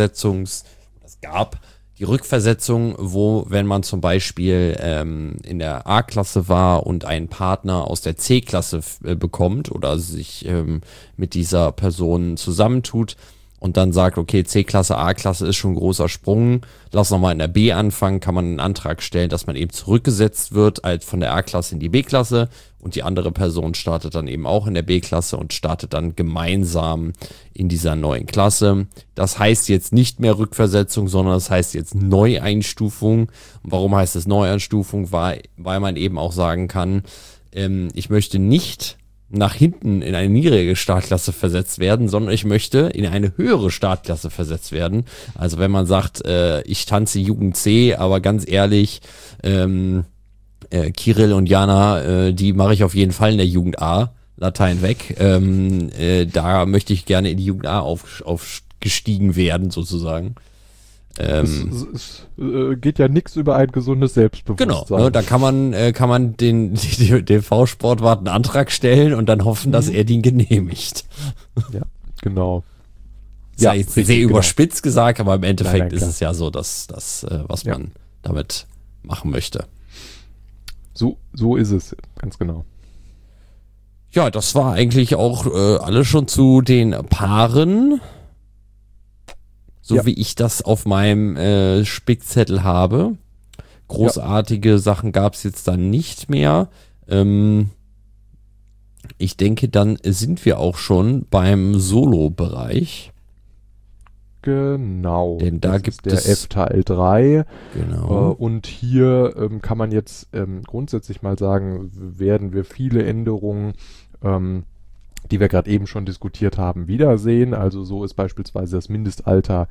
die Rückversetzung, wo, wenn man zum Beispiel in der A-Klasse war und einen Partner aus der C-Klasse bekommt oder sich mit dieser Person zusammentut und dann sagt, okay, C-Klasse, A-Klasse ist schon ein großer Sprung, lass nochmal in der B anfangen, kann man einen Antrag stellen, dass man eben zurückgesetzt wird, als von der A-Klasse in die B-Klasse und die andere Person startet dann eben auch in der B-Klasse und startet dann gemeinsam in dieser neuen Klasse. Das heißt jetzt nicht mehr Rückversetzung, sondern das heißt jetzt Neueinstufung. Und warum heißt es Neueinstufung? Weil man eben auch sagen kann, ich möchte nicht nach hinten in eine niedrige Startklasse versetzt werden, sondern ich möchte in eine höhere Startklasse versetzt werden. Also wenn man sagt, ich tanze Jugend C, aber ganz ehrlich, Kirill und Jana, die mache ich auf jeden Fall in der Jugend A, Latein weg. Da möchte ich gerne in die Jugend A aufgestiegen werden, sozusagen. Es geht ja nichts über ein gesundes Selbstbewusstsein. Genau, ne, da kann man den V-Sportwart einen Antrag stellen und dann hoffen, dass er den genehmigt. Ja, genau. Ja, jetzt sehr überspitzt gesagt, aber im Endeffekt nein, ist es ja so, dass das, was man damit machen möchte. So ist es, ganz genau. Ja, das war eigentlich auch alles schon zu den Paaren. So wie ich das auf meinem Spickzettel habe. Großartige Sachen gab es jetzt dann nicht mehr. Ich denke, dann sind wir auch schon beim Solo-Bereich. Genau. Denn da gibt es der F-Teil 3. Genau. Und hier kann man jetzt grundsätzlich mal sagen, werden wir viele Änderungen die wir gerade eben schon diskutiert haben, wiedersehen. Also so ist beispielsweise das Mindestalter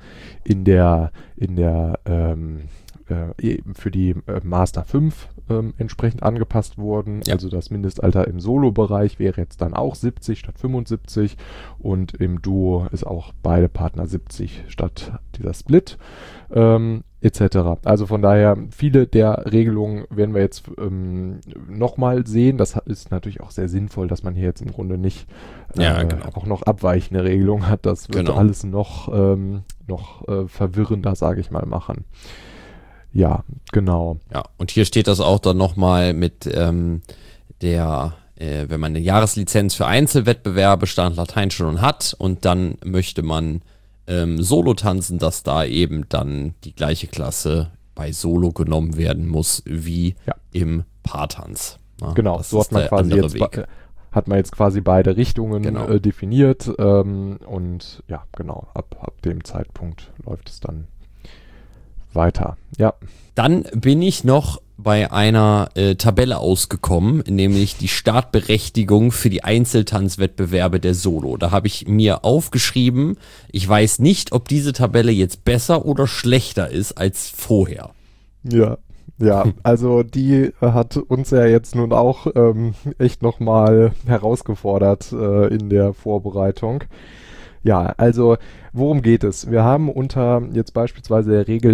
für die Master 5 entsprechend angepasst worden. Ja. Also das Mindestalter im Solo-Bereich wäre jetzt dann auch 70 statt 75 und im Duo ist auch beide Partner 70 statt dieser Split. Etc. Also von daher, viele der Regelungen werden wir jetzt nochmal sehen. Das ist natürlich auch sehr sinnvoll, dass man hier jetzt im Grunde nicht auch noch abweichende Regelungen hat. Das wird alles noch verwirrender, sage ich mal, machen. Ja, genau. Ja, und hier steht das auch dann nochmal mit wenn man eine Jahreslizenz für Einzelwettbewerbe Stand Latein schon hat und dann möchte man Solo tanzen, dass da eben dann die gleiche Klasse bei Solo genommen werden muss wie im Paartanz. Genau, so hat man jetzt quasi beide Richtungen definiert und ja, genau, ab dem Zeitpunkt läuft es dann weiter. Ja. Dann bin ich noch bei einer Tabelle ausgekommen, nämlich die Startberechtigung für die Einzeltanzwettbewerbe der Solo. Da habe ich mir aufgeschrieben, ich weiß nicht, ob diese Tabelle jetzt besser oder schlechter ist als vorher. Ja, also die hat uns ja jetzt nun auch echt nochmal herausgefordert in der Vorbereitung. Ja, also worum geht es? Wir haben unter jetzt beispielsweise der Regel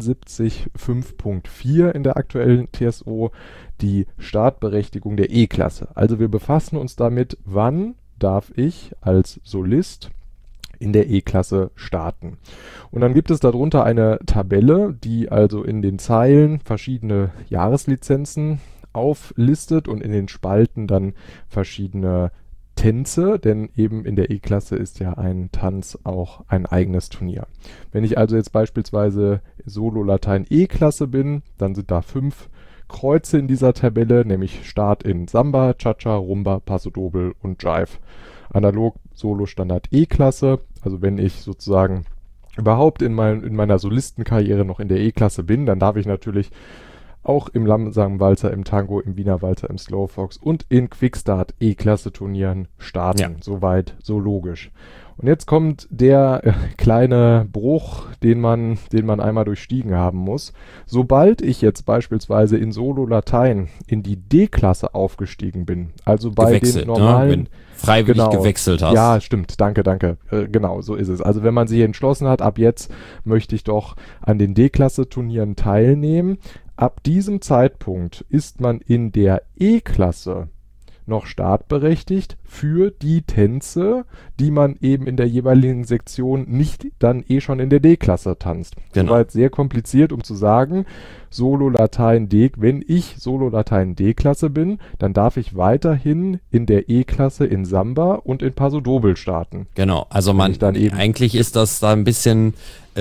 73.5.4 in der aktuellen TSO die Startberechtigung der E-Klasse. Also wir befassen uns damit, wann darf ich als Solist in der E-Klasse starten. Und dann gibt es darunter eine Tabelle, die also in den Zeilen verschiedene Jahreslizenzen auflistet und in den Spalten dann verschiedene Tänze, denn eben in der E-Klasse ist ja ein Tanz auch ein eigenes Turnier. Wenn ich also jetzt beispielsweise Solo-Latein E-Klasse bin, dann sind da 5 Kreuze in dieser Tabelle, nämlich Start in Samba, Cha-Cha, Rumba, Paso Doble und Jive. Analog Solo-Standard E-Klasse, also wenn ich sozusagen überhaupt in meiner Solistenkarriere noch in der E-Klasse bin, dann darf ich natürlich auch im Lamsamen-Walzer, im Tango, im Wiener Walzer, im Slowfox und in Quickstart E-Klasse-Turnieren starten. Ja. Soweit, so logisch. Und jetzt kommt der kleine Bruch, den man einmal durchstiegen haben muss. Sobald ich jetzt beispielsweise in Solo-Latein in die D-Klasse aufgestiegen bin, also bei den normalen... Ne? Wenn freiwillig gewechselt hast. Ja, stimmt. Danke. Genau, so ist es. Also wenn man sich entschlossen hat, ab jetzt möchte ich doch an den D-Klasse-Turnieren teilnehmen. Ab diesem Zeitpunkt ist man in der E-Klasse noch startberechtigt für die Tänze, die man eben in der jeweiligen Sektion nicht dann schon in der D-Klasse tanzt. Genau. Soweit sehr kompliziert, um zu sagen, Solo-Latein D, wenn ich Solo-Latein D-Klasse bin, dann darf ich weiterhin in der E-Klasse in Samba und in Paso Doble starten. Genau, also eigentlich ist das da ein bisschen,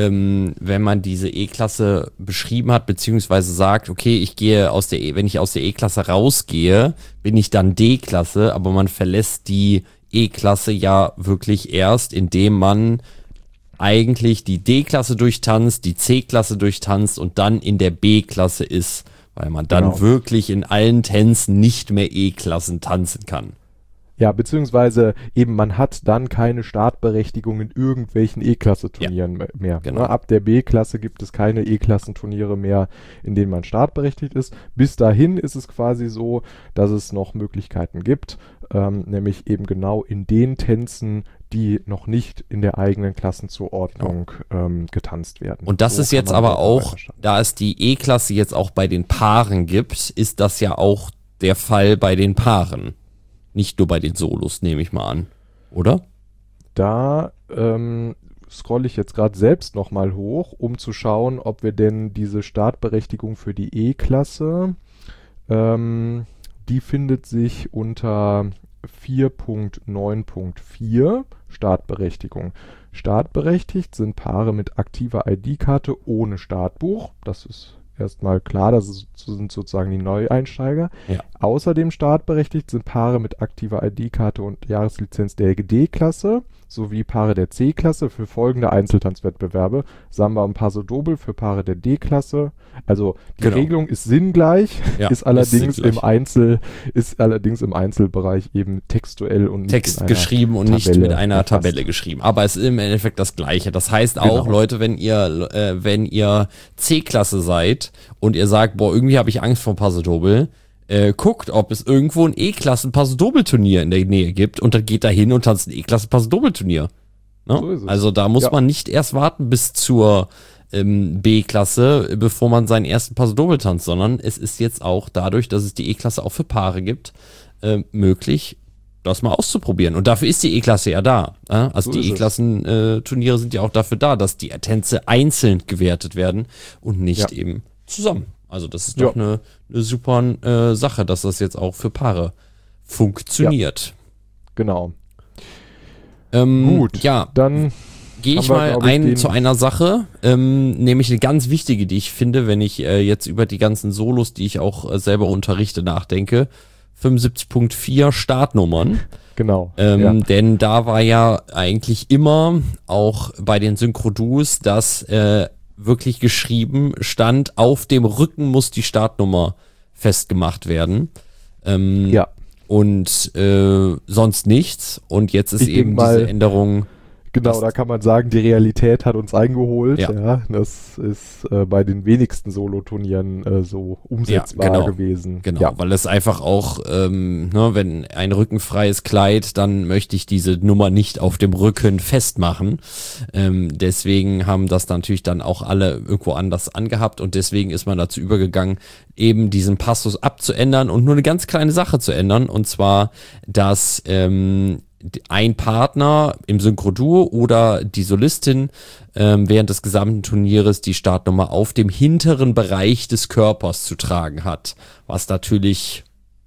wenn man diese E-Klasse beschrieben hat, beziehungsweise sagt, okay, wenn ich aus der E-Klasse rausgehe, bin ich dann D-Klasse, aber man verlässt die E-Klasse ja wirklich erst, indem man eigentlich die D-Klasse durchtanzt, die C-Klasse durchtanzt und dann in der B-Klasse ist, weil man dann wirklich in allen Tänzen nicht mehr E-Klassen tanzen kann. Ja, beziehungsweise eben man hat dann keine Startberechtigung in irgendwelchen E-Klasse-Turnieren mehr. genau. Ne? Ab der B-Klasse gibt es keine E-Klassenturniere mehr, in denen man startberechtigt ist. Bis dahin ist es quasi so, dass es noch Möglichkeiten gibt, nämlich eben genau in den Tänzen, die noch nicht in der eigenen Klassenzuordnung getanzt werden. Und das So ist kann jetzt man aber dort auch, weiterstanden. da es die E-Klasse jetzt auch bei den Paaren gibt, ist das ja auch der Fall bei den Paaren. Nicht nur bei den Solos, nehme ich mal an. Oder? Da scrolle ich jetzt gerade selbst nochmal hoch, um zu schauen, ob wir denn diese Startberechtigung für die E-Klasse, die findet sich unter 4.9.4 Startberechtigung. Startberechtigt sind Paare mit aktiver ID-Karte ohne Startbuch. Das ist erstmal klar, das sind sozusagen die Neueinsteiger. Ja. Außerdem startberechtigt sind Paare mit aktiver ID-Karte und Jahreslizenz der D-Klasse sowie Paare der C-Klasse für folgende Einzeltanzwettbewerbe. Samba und Paso Doble für Paare der D-Klasse. Also die Genau. Regelung ist sinngleich, Ja, ist allerdings sinngleich. im Einzelbereich eben textuell und nicht in Text einer geschrieben und nicht Tabelle mit einer erfasst. Tabelle geschrieben. Aber es ist im Endeffekt das Gleiche. Das heißt auch, Genau. Leute, wenn ihr C-Klasse seid und ihr sagt, boah, irgendwie habe ich Angst vor Paso Doble, guckt, ob es irgendwo ein E-Klassen Paso Doble Turnier in der Nähe gibt und dann geht da hin und tanzt ein E-Klassen Paso Doble Turnier. Ne? So ist es. Also da muss Ja. man nicht erst warten bis zur B-Klasse, bevor man seinen ersten Paso Doble tanzt, sondern es ist jetzt auch dadurch, dass es die E-Klasse auch für Paare gibt, möglich, das mal auszuprobieren. Und dafür ist die E-Klasse ja da. Also So ist die es. E-Klassen-Turniere sind ja auch dafür da, dass die Tänze einzeln gewertet werden und nicht Ja. eben zusammen. Also das ist Ja. doch eine super Sache, dass das jetzt auch für Paare funktioniert. Genau. Gut. Ja, Dann gehe ich haben wir, mal glaub ich, zu einer Sache, nämlich eine ganz wichtige, die ich finde, wenn ich jetzt über die ganzen Solos, die ich auch selber unterrichte, nachdenke. 75.4 Startnummern. genau. Denn da war ja eigentlich immer auch bei den Synchro-Duos, dass wirklich geschrieben stand, auf dem Rücken muss die Startnummer festgemacht werden. Ja. Und sonst nichts. Und jetzt ist Ich denk eben mal, diese Änderung. Genau, Das- da kann man sagen, die Realität hat uns eingeholt. Ja. Ja. Das ist bei den wenigsten Soloturnieren so umsetzbar genau. gewesen. Genau, Ja. weil es einfach auch, wenn ein rückenfreies Kleid, dann möchte ich diese Nummer nicht auf dem Rücken festmachen. Deswegen haben das natürlich dann auch alle irgendwo anders angehabt und deswegen ist man dazu übergegangen, eben diesen Passus abzuändern und nur eine ganz kleine Sache zu ändern, und zwar, dass ein Partner im Synchro-Duo oder die Solistin während des gesamten Turnieres die Startnummer auf dem hinteren Bereich des Körpers zu tragen hat. Was natürlich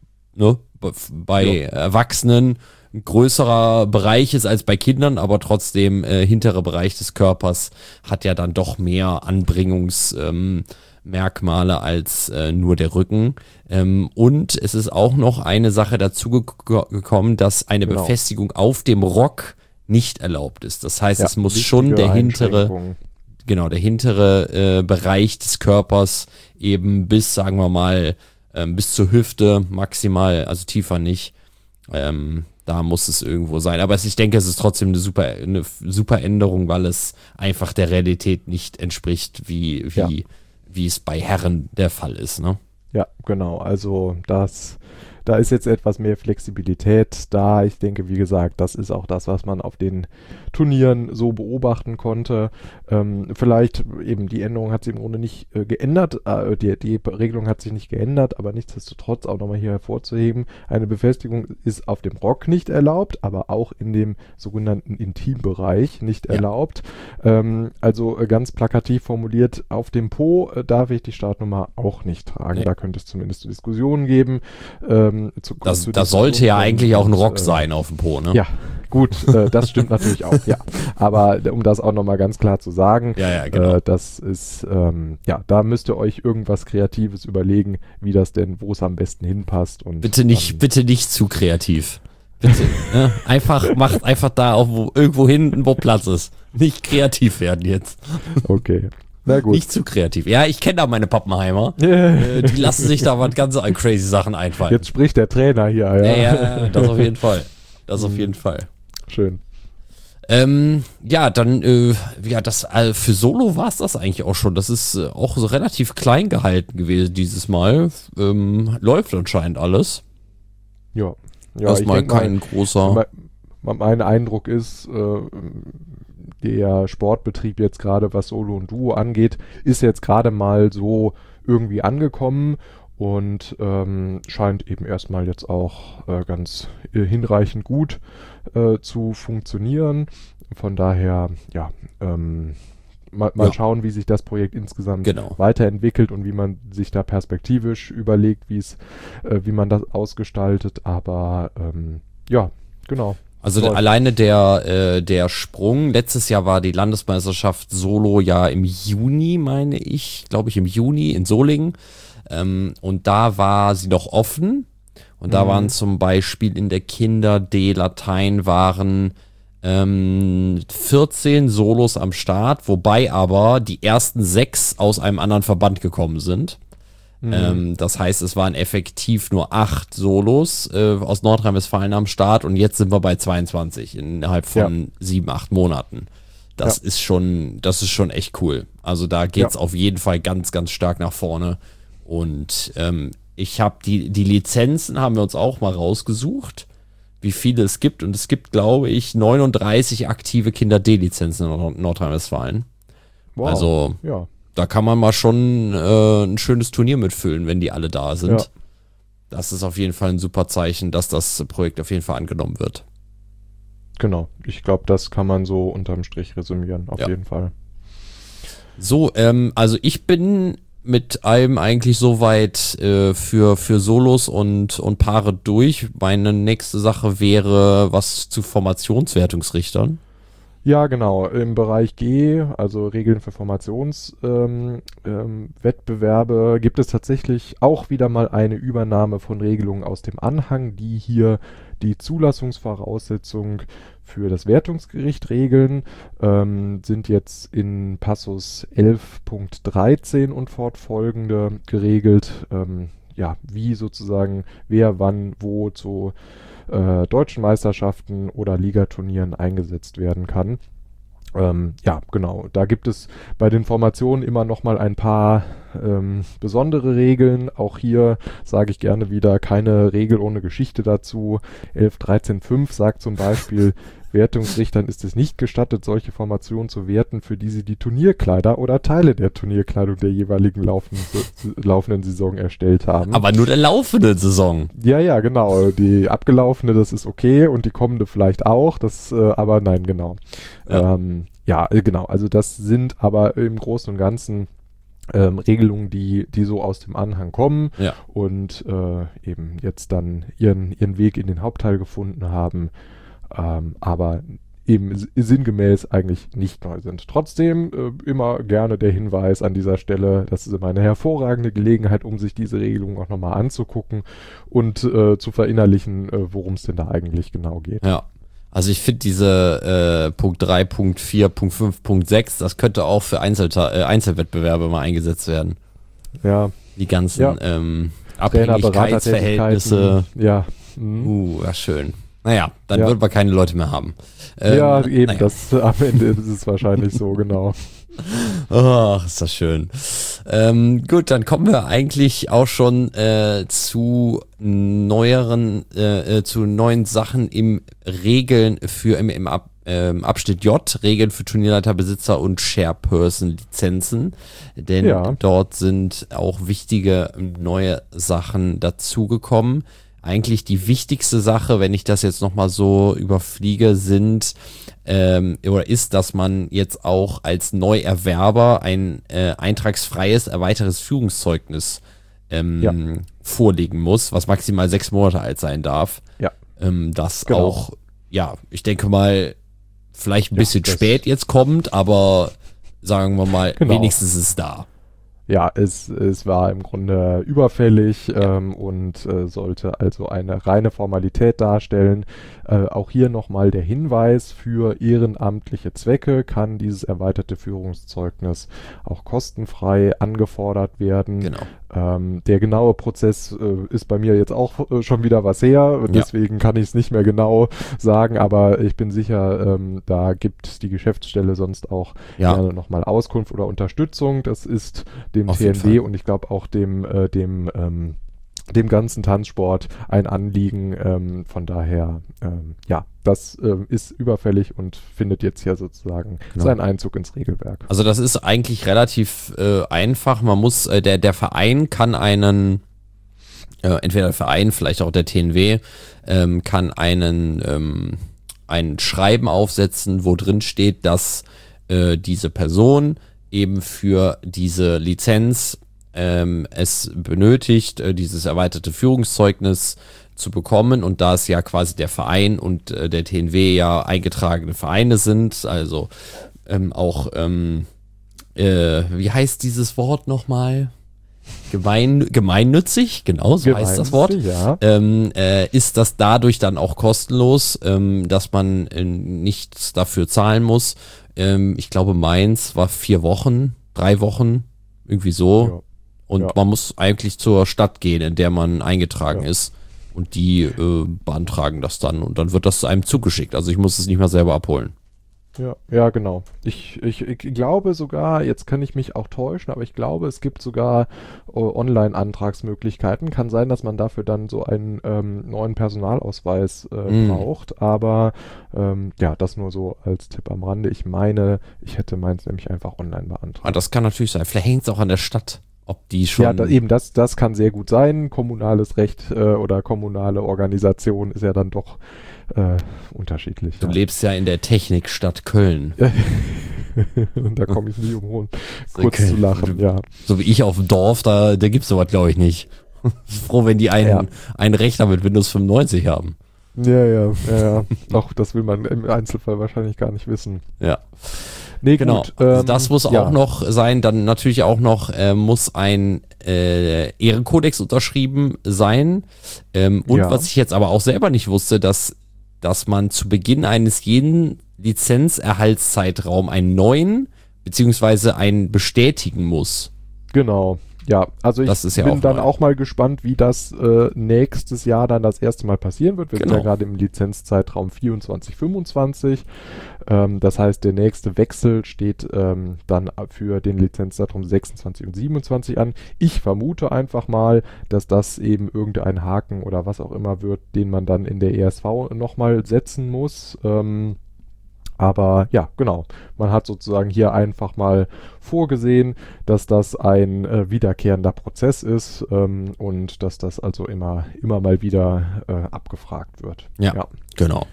bei Erwachsenen ein größerer Bereich ist als bei Kindern, aber trotzdem hintere Bereich des Körpers hat ja dann doch mehr Anbringungsmerkmale als nur der Rücken. Und es ist auch noch eine Sache dazu gekommen, dass eine Genau. Befestigung auf dem Rock nicht erlaubt ist. Das heißt, Ja, es muss wichtige schon der hintere Einschränkung. Bereich des Körpers eben bis, sagen wir mal, bis zur Hüfte maximal, also tiefer nicht. Da muss es irgendwo sein. Aber ich denke, es ist trotzdem eine super Änderung, weil es einfach der Realität nicht entspricht, wie es bei Herren der Fall ist. Ne? Ja, genau. Also da ist jetzt etwas mehr Flexibilität da. Ich denke, wie gesagt, das ist auch das, was man auf den Turnieren so beobachten konnte. Vielleicht eben die Änderung hat sich im Grunde nicht geändert. Die Regelung hat sich nicht geändert, aber nichtsdestotrotz auch nochmal hier hervorzuheben. Eine Befestigung ist auf dem Rock nicht erlaubt, aber auch in dem sogenannten Intimbereich nicht erlaubt. Also ganz plakativ formuliert, auf dem Po darf ich die Startnummer auch nicht tragen. Nee. Da könnte es zumindest Diskussionen geben. Das sollte ja eigentlich auch ein Rock sein auf dem Po, ne? Ja, gut, das stimmt natürlich auch, ja. Aber um das auch nochmal ganz klar zu sagen, Ja, genau. das ist, da müsst ihr euch irgendwas Kreatives überlegen, wie das denn, wo es am besten hinpasst. Und Bitte nicht zu kreativ. Bitte, ne? Macht einfach da irgendwo hinten, wo Platz ist. Nicht kreativ werden jetzt. Okay, na gut. Nicht zu kreativ. Ja, ich kenne da meine Pappenheimer. Die lassen sich da was ganz crazy Sachen einfallen. Jetzt spricht der Trainer hier, ja. Ja, das auf jeden Fall. Das auf jeden Fall. Schön. Ja, dann, für Solo war es das eigentlich auch schon. Das ist auch so relativ klein gehalten gewesen dieses Mal. Läuft anscheinend alles. Ja. Erstmal kein großer. Mein Eindruck ist, der Sportbetrieb jetzt gerade, was Solo und Duo angeht, ist jetzt gerade mal so irgendwie angekommen und scheint eben erstmal jetzt auch ganz hinreichend gut zu funktionieren. Von daher, mal schauen, wie sich das Projekt insgesamt weiterentwickelt und wie man sich da perspektivisch überlegt, wie man das ausgestaltet. Aber genau. Also alleine der Sprung, letztes Jahr war die Landesmeisterschaft Solo ja im Juni, meine ich, glaube ich im Juni in Solingen. Und da war sie noch offen. Und da waren zum Beispiel in der Kinder-D Latein waren 14 Solos am Start, wobei aber die ersten 6 aus einem anderen Verband gekommen sind. Das heißt, es waren effektiv nur 8 Solos aus Nordrhein-Westfalen am Start und jetzt sind wir bei 22 innerhalb von 7, 8 Monaten. Das ist schon echt cool. Also da geht's auf jeden Fall ganz, ganz stark nach vorne. Und ich habe die Lizenzen haben wir uns auch mal rausgesucht, wie viele es gibt. Und es gibt, glaube ich, 39 aktive Kinder-D-Lizenzen in Nordrhein-Westfalen. Wow. Also da kann man mal schon ein schönes Turnier mitfüllen, wenn die alle da sind. Ja. Das ist auf jeden Fall ein super Zeichen, dass das Projekt auf jeden Fall angenommen wird. Genau, ich glaube, das kann man so unterm Strich resümieren, auf jeden Fall. So, also ich bin mit allem eigentlich soweit für Solos und Paare durch. Meine nächste Sache wäre was zu Formationswertungsrichtern. Ja, genau. Im Bereich G, also Regeln für Formationswettbewerbe, gibt es tatsächlich auch wieder mal eine Übernahme von Regelungen aus dem Anhang, die hier die Zulassungsvoraussetzung für das Wertungsgericht regeln, sind jetzt in Passus 11.13 und fortfolgende geregelt, wie sozusagen wer wann wo zu deutschen Meisterschaften oder Ligaturnieren eingesetzt werden kann. Genau. Da gibt es bei den Formationen immer noch mal ein paar besondere Regeln. Auch hier sage ich gerne wieder keine Regel ohne Geschichte dazu. 11.13.5 sagt zum Beispiel, Wertungsrichtern ist es nicht gestattet, solche Formationen zu werten, für die sie die Turnierkleider oder Teile der Turnierkleidung der jeweiligen laufenden Saison erstellt haben. Aber nur der laufenden Saison. Ja, genau. Die abgelaufene, das ist okay und die kommende vielleicht auch. Aber nein, genau. Genau. Also das sind aber im Großen und Ganzen Regelungen, die so aus dem Anhang kommen und eben jetzt dann ihren Weg in den Hauptteil gefunden haben. Aber eben sinngemäß eigentlich nicht neu sind. Trotzdem immer gerne der Hinweis an dieser Stelle, das ist immer eine hervorragende Gelegenheit, um sich diese Regelung auch nochmal anzugucken und zu verinnerlichen, worum es denn da eigentlich genau geht. Ja, also ich finde diese Punkt 3, Punkt 4, Punkt 5, Punkt 6, das könnte auch für Einzelwettbewerbe mal eingesetzt werden. Ja. Die ganzen Abhängigkeitsverhältnisse. Ja. Schön. Naja, dann würden wir keine Leute mehr haben. Das am Ende ist es wahrscheinlich so, genau. Ach, ist das schön. Gut, dann kommen wir eigentlich auch schon zu neuen Sachen im Abschnitt J, Regeln für Turnierleiterbesitzer und Chairperson-Lizenzen. Denn dort sind auch wichtige neue Sachen dazugekommen. Eigentlich die wichtigste Sache, wenn ich das jetzt nochmal so überfliege, ist, dass man jetzt auch als Neuerwerber ein eintragsfreies, erweitertes Führungszeugnis vorlegen muss, was maximal 6 Monate alt sein darf. Ja. Das auch, ich denke mal, vielleicht ein bisschen spät jetzt kommt, aber sagen wir mal, wenigstens ist es da. Ja, es war im Grunde überfällig und sollte also eine reine Formalität darstellen. Auch hier nochmal der Hinweis, für ehrenamtliche Zwecke kann dieses erweiterte Führungszeugnis auch kostenfrei angefordert werden. Genau. Der genaue Prozess ist bei mir jetzt auch schon wieder was her, und deswegen kann ich es nicht mehr genau sagen, aber ich bin sicher, da gibt die Geschäftsstelle sonst auch gerne nochmal Auskunft oder Unterstützung. Das ist dem Auf jeden TNW Fall. und ich glaube auch dem ganzen Tanzsport ein Anliegen. Von daher, das ist überfällig und findet jetzt hier sozusagen seinen Einzug ins Regelwerk. Also das ist eigentlich relativ einfach. Man muss, der Verein kann entweder der Verein, vielleicht auch der TNW, kann ein Schreiben aufsetzen, wo drin steht, dass diese Person eben für diese Lizenz es benötigt, dieses erweiterte Führungszeugnis zu bekommen, und da es ja quasi der Verein und der TNW ja eingetragene Vereine sind, also wie heißt dieses Wort nochmal? Gemeinnützig, genau, so heißt das Wort, ja. Ist das dadurch dann auch kostenlos, dass man nichts dafür zahlen muss. Ich glaube, meins war 4 Wochen, 3 Wochen, irgendwie so. Ja. Und man muss eigentlich zur Stadt gehen, in der man eingetragen ist. Und die beantragen das dann. Und dann wird das einem zugeschickt. Also ich muss es nicht mehr selber abholen. Ja, genau. Ich glaube sogar, jetzt kann ich mich auch täuschen, aber ich glaube, es gibt sogar Online-Antragsmöglichkeiten. Kann sein, dass man dafür dann so einen neuen Personalausweis braucht, aber das nur so als Tipp am Rande. Ich meine, ich hätte meins nämlich einfach online beantragt. Ah, das kann natürlich sein. Vielleicht hängt es auch an der Stadt, ob die schon... Ja, das kann sehr gut sein. Kommunales Recht oder kommunale Organisation ist ja dann doch unterschiedlich. Du lebst ja in der Technikstadt Köln. Und da komme ich nie umholen, kurz zu lachen, So wie ich auf dem Dorf, da gibt es sowas, glaube ich, nicht. Froh, wenn die einen Rechner mit Windows 95 haben. Ja. Auch das will man im Einzelfall wahrscheinlich gar nicht wissen. Ja. Nee, genau. Gut, Also das muss auch noch sein. Dann natürlich auch noch muss ein Ehrenkodex unterschrieben sein. Was ich jetzt aber auch selber nicht wusste, dass man zu Beginn eines jeden Lizenzerhaltszeitraum einen neuen beziehungsweise einen bestätigen muss. Genau. Ja, also ich bin dann auch mal gespannt, wie das nächstes Jahr dann das erste Mal passieren wird. Wir sind ja gerade im Lizenzzeitraum 24, 25. Das heißt, der nächste Wechsel steht dann für den Lizenzzeitraum 26 und 27 an. Ich vermute einfach mal, dass das eben irgendein Haken oder was auch immer wird, den man dann in der ESV nochmal setzen muss. Aber ja, genau. Man hat sozusagen hier einfach mal vorgesehen, dass das ein wiederkehrender Prozess ist und dass das also immer mal wieder abgefragt wird. Ja. Genau.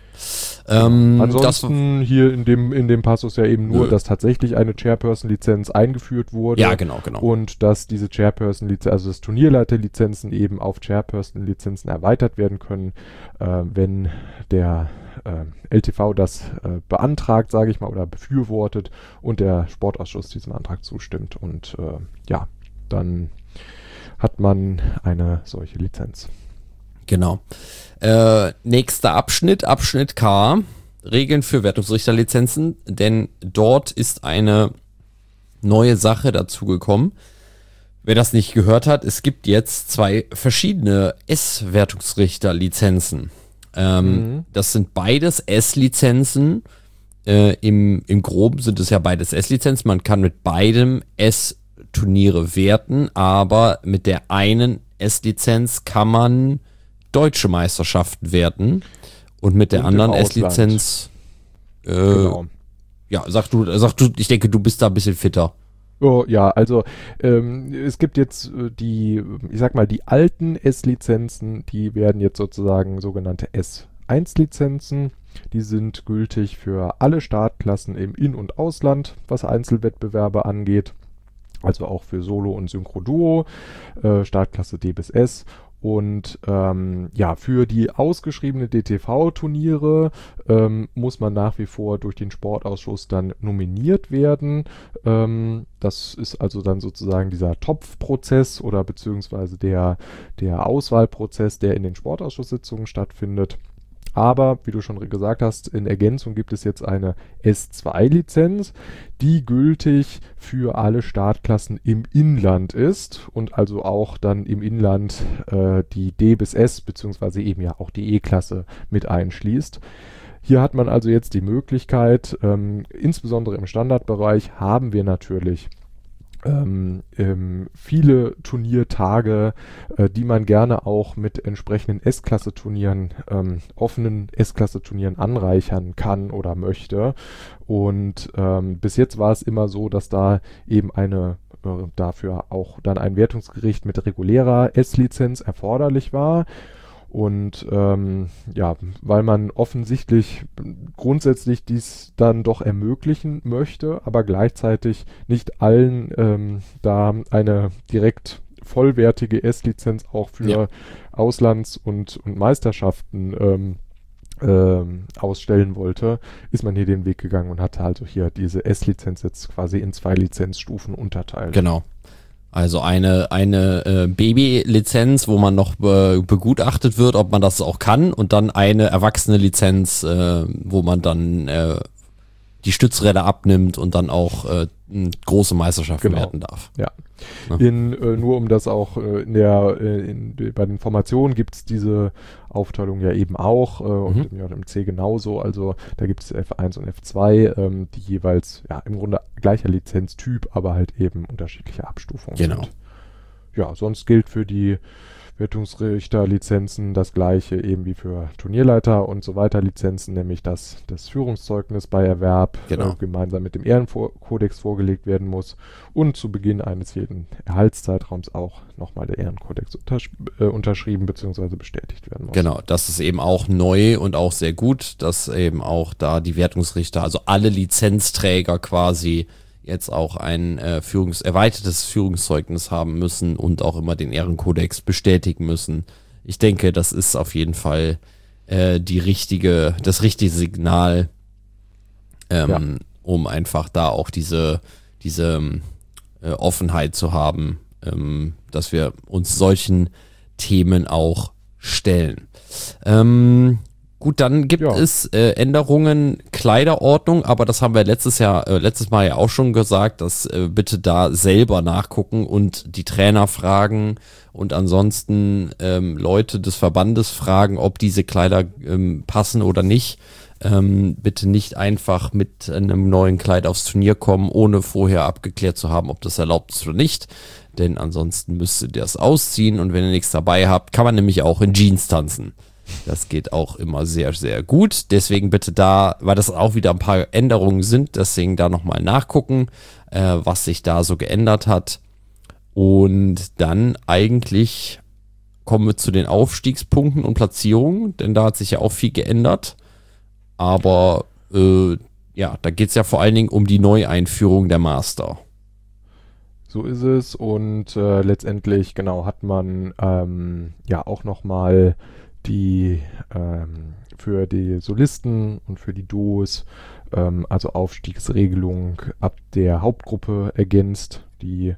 Ansonsten hier in dem Passus ja eben nur, dass tatsächlich eine Chairperson-Lizenz eingeführt wurde. Ja, genau. Und dass diese Chairperson-Lizenz, also das Turnierleiter-Lizenzen eben auf Chairperson-Lizenzen erweitert werden können, wenn der LTV das beantragt, sage ich mal, oder befürwortet und der Sportausschuss diesem Antrag zustimmt. Und dann hat man eine solche Lizenz. Genau. Nächster Abschnitt K, Regeln für Wertungsrichterlizenzen, denn dort ist eine neue Sache dazugekommen. Wer das nicht gehört hat, es gibt jetzt 2 verschiedene S-Wertungsrichterlizenzen. Das sind beides S-Lizenzen. Im Groben sind es ja beides S-Lizenzen. Man kann mit beidem S-Turniere werten, aber mit der einen S-Lizenz kann man deutsche Meisterschaften werten und mit der anderen S-Lizenz genau. Ja, sag du, ich denke, du bist da ein bisschen fitter. Oh, ja, also es gibt jetzt die alten S-Lizenzen, die werden jetzt sozusagen sogenannte S1-Lizenzen. Die sind gültig für alle Startklassen im In- und Ausland, was Einzelwettbewerbe angeht. Also auch für Solo- und Synchro-Duo, Startklasse D bis S. Und für die ausgeschriebene DTV-Turniere muss man nach wie vor durch den Sportausschuss dann nominiert werden. Das ist also dann sozusagen dieser Topfprozess oder beziehungsweise der Auswahlprozess, der in den Sportausschusssitzungen stattfindet. Aber, wie du schon gesagt hast, in Ergänzung gibt es jetzt eine S2-Lizenz, die gültig für alle Startklassen im Inland ist und also auch dann im Inland die D bis S beziehungsweise eben ja auch die E-Klasse mit einschließt. Hier hat man also jetzt die Möglichkeit, insbesondere im Standardbereich haben wir natürlich viele Turniertage, die man gerne auch mit entsprechenden S-Klasse-Turnieren, offenen S-Klasse-Turnieren anreichern kann oder möchte. Und bis jetzt war es immer so, dass da eben dafür auch dann ein Wertungsgericht mit regulärer S-Lizenz erforderlich war. Und weil man offensichtlich grundsätzlich dies dann doch ermöglichen möchte, aber gleichzeitig nicht allen da eine direkt vollwertige S-Lizenz auch für Auslands- und Meisterschaften ausstellen wollte, ist man hier den Weg gegangen und hatte also hier diese S-Lizenz jetzt quasi in 2 Lizenzstufen unterteilt. Genau. Also eine Baby-Lizenz, wo man noch begutachtet wird, ob man das auch kann, und dann eine erwachsene Lizenz, wo man dann die Stützräder abnimmt und dann auch große Meisterschaften werten darf. Ja. Nur um das auch bei den Formationen gibt es diese Aufteilung ja eben auch und im JMC genauso. Also da gibt es F1 und F2, die jeweils im Grunde gleicher Lizenztyp, aber halt eben unterschiedliche Abstufungen sind. Ja, sonst gilt für die Wertungsrichter-Lizenzen das gleiche eben wie für Turnierleiter und so weiter Lizenzen, nämlich dass das Führungszeugnis bei Erwerb gemeinsam mit dem Ehrenkodex vorgelegt werden muss und zu Beginn eines jeden Erhaltszeitraums auch nochmal der Ehrenkodex unterschrieben bzw. bestätigt werden muss. Genau, das ist eben auch neu und auch sehr gut, dass eben auch da die Wertungsrichter, also alle Lizenzträger quasi jetzt auch ein erweitertes Führungszeugnis haben müssen und auch immer den Ehrenkodex bestätigen müssen. Ich denke, das ist auf jeden Fall das richtige Signal, um einfach da auch diese Offenheit zu haben, dass wir uns solchen Themen auch stellen. Gut, dann gibt es Änderungen Kleiderordnung, aber das haben wir letztes Mal ja auch schon gesagt, dass bitte da selber nachgucken und die Trainer fragen und ansonsten Leute des Verbandes fragen, ob diese Kleider passen oder nicht. Bitte nicht einfach mit einem neuen Kleid aufs Turnier kommen, ohne vorher abgeklärt zu haben, ob das erlaubt ist oder nicht. Denn ansonsten müsstet ihr das ausziehen und wenn ihr nichts dabei habt, kann man nämlich auch in Jeans tanzen. Das geht auch immer sehr, sehr gut. Deswegen bitte da, weil das auch wieder ein paar Änderungen sind, deswegen da nochmal nachgucken, was sich da so geändert hat. Und dann eigentlich kommen wir zu den Aufstiegspunkten und Platzierungen, denn da hat sich ja auch viel geändert. Aber da geht es ja vor allen Dingen um die Neueinführung der Master. So ist es und letztendlich, hat man auch nochmal die für die Solisten und für die Duos also Aufstiegsregelung ab der Hauptgruppe ergänzt. Die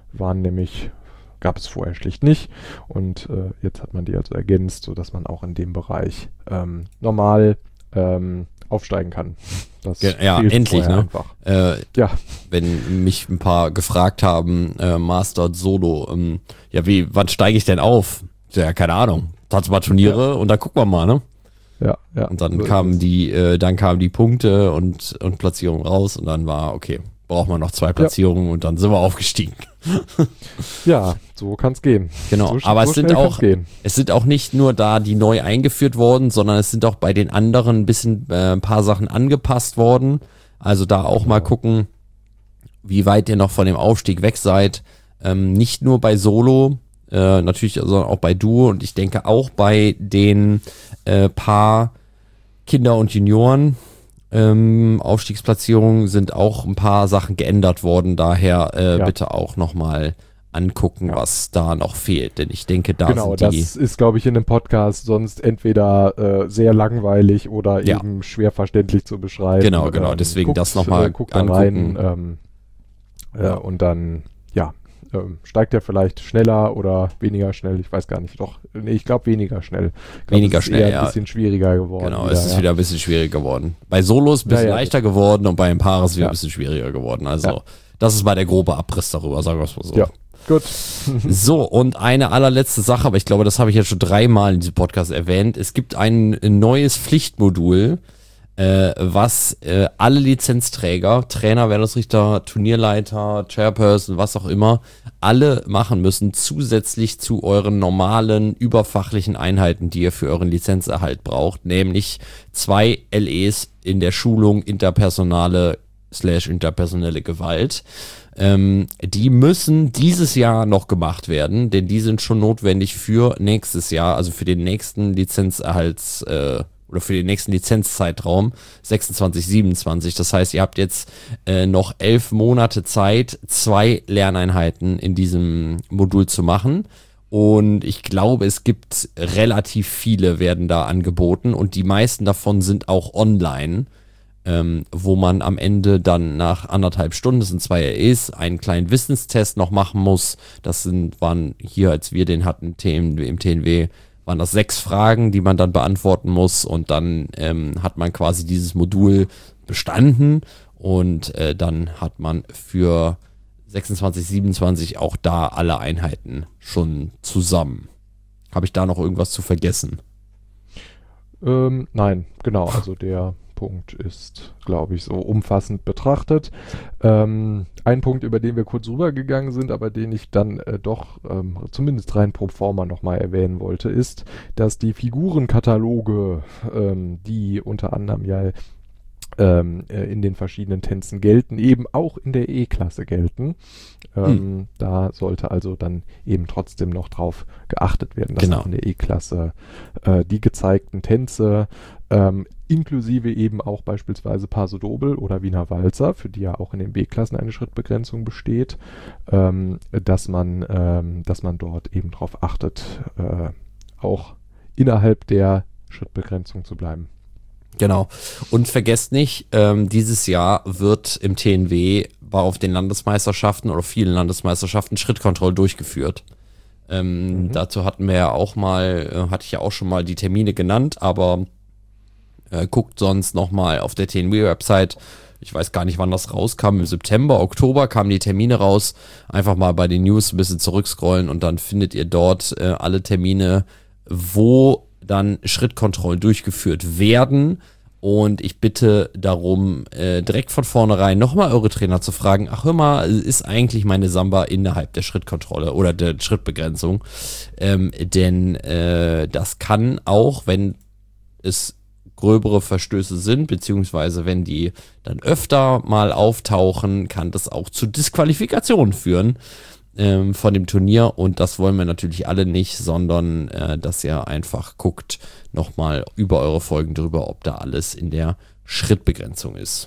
gab es vorher schlicht nicht und jetzt hat man die also ergänzt, sodass man auch in dem Bereich normal aufsteigen kann. Das endlich, ne? Wenn mich ein paar gefragt haben, Master Solo, wann steige ich denn auf? Ja, keine Ahnung. Tanz mal Turniere und dann gucken wir mal, ne? Ja. Und dann so kamen die Punkte und Platzierungen raus und dann war, okay, braucht man noch 2 Platzierungen und dann sind wir aufgestiegen. Ja, so kann es gehen. Genau, aber es sind auch nicht nur da, die neu eingeführt worden, sondern es sind auch bei den anderen ein paar Sachen angepasst worden. Also da auch mal gucken, wie weit ihr noch von dem Aufstieg weg seid. Nicht nur bei Solo, natürlich, sondern auch bei Duo und ich denke auch bei den Paar Kinder und Junioren Aufstiegsplatzierungen sind auch ein paar Sachen geändert worden. Daher bitte auch nochmal angucken, was da noch fehlt. Denn ich denke, das ist, glaube ich, in dem Podcast sonst entweder sehr langweilig oder eben schwer verständlich zu beschreiben. Genau. Deswegen das nochmal guckt da rein und dann, steigt er vielleicht schneller oder weniger schnell? Ich weiß gar nicht. Doch, nee, ich glaube weniger schnell. Weniger schnell, ja. Ein bisschen schwieriger geworden. Genau, es ist wieder ein bisschen schwieriger geworden. Bei Solos ein bisschen leichter geworden und bei ein Paar ist es wieder ein bisschen schwieriger geworden. Also, das ist mal der grobe Abriss darüber, sagen wir es mal so. Ja, gut. So, und eine allerletzte Sache, aber ich glaube, das habe ich jetzt schon 3-mal in diesem Podcast erwähnt. Es gibt ein neues Pflichtmodul, was alle Lizenzträger, Trainer, Wertungsrichter, Turnierleiter, Chairperson, was auch immer, alle machen müssen, zusätzlich zu euren normalen überfachlichen Einheiten, die ihr für euren Lizenzerhalt braucht, nämlich 2 LEs in der Schulung interpersonelle Gewalt. Die müssen dieses Jahr noch gemacht werden, denn die sind schon notwendig für nächstes Jahr, also für den nächsten Lizenzerhalts- oder für den nächsten Lizenzzeitraum 26, 27. Das heißt, ihr habt jetzt noch 11 Monate Zeit, 2 Lerneinheiten in diesem Modul zu machen. Und ich glaube, es gibt relativ viele, werden da angeboten. Und die meisten davon sind auch online, wo man am Ende dann nach 1,5 Stunden, das sind 2 REs, einen kleinen Wissenstest noch machen muss. Das waren hier, als wir den hatten, im TNW, waren das 6 Fragen, die man dann beantworten muss, und dann hat man quasi dieses Modul bestanden, und dann hat man für 26, 27 auch da alle Einheiten schon zusammen. Habe ich da noch irgendwas zu vergessen? Nein, genau, also der Punkt ist, glaube ich, so umfassend betrachtet. Ein Punkt, über den wir kurz rübergegangen sind, aber den ich dann doch zumindest rein pro forma nochmal erwähnen wollte, ist, dass die Figurenkataloge, die unter anderem ja in den verschiedenen Tänzen gelten, eben auch in der E-Klasse gelten. Da sollte also dann eben trotzdem noch drauf geachtet werden, dass auch in der E-Klasse die gezeigten Tänze inklusive eben auch beispielsweise Paso Doble oder Wiener Walzer, für die ja auch in den B-Klassen eine Schrittbegrenzung besteht, dass man dort eben drauf achtet, auch innerhalb der Schrittbegrenzung zu bleiben. Genau. Und vergesst nicht, dieses Jahr wird im TNW auf den Landesmeisterschaften oder vielen Landesmeisterschaften Schrittkontrolle durchgeführt. Dazu hatten wir ja auch mal, hatte ich ja auch schon mal die Termine genannt, aber guckt sonst nochmal auf der TNW-Website. Ich weiß gar nicht, wann das rauskam. Im September, Oktober kamen die Termine raus. Einfach mal bei den News ein bisschen zurückscrollen, und dann findet ihr dort alle Termine, wo dann Schrittkontrollen durchgeführt werden. Und ich bitte darum, direkt von vornherein nochmal eure Trainer zu fragen, ach hör mal, ist eigentlich meine Samba innerhalb der Schrittkontrolle oder der Schrittbegrenzung? Denn das kann auch, wenn es gröbere Verstöße sind, beziehungsweise wenn die dann öfter mal auftauchen, kann das auch zu Disqualifikationen führen von dem Turnier, und das wollen wir natürlich alle nicht, sondern dass ihr einfach guckt nochmal über eure Folgen drüber, ob da alles in der Schrittbegrenzung ist.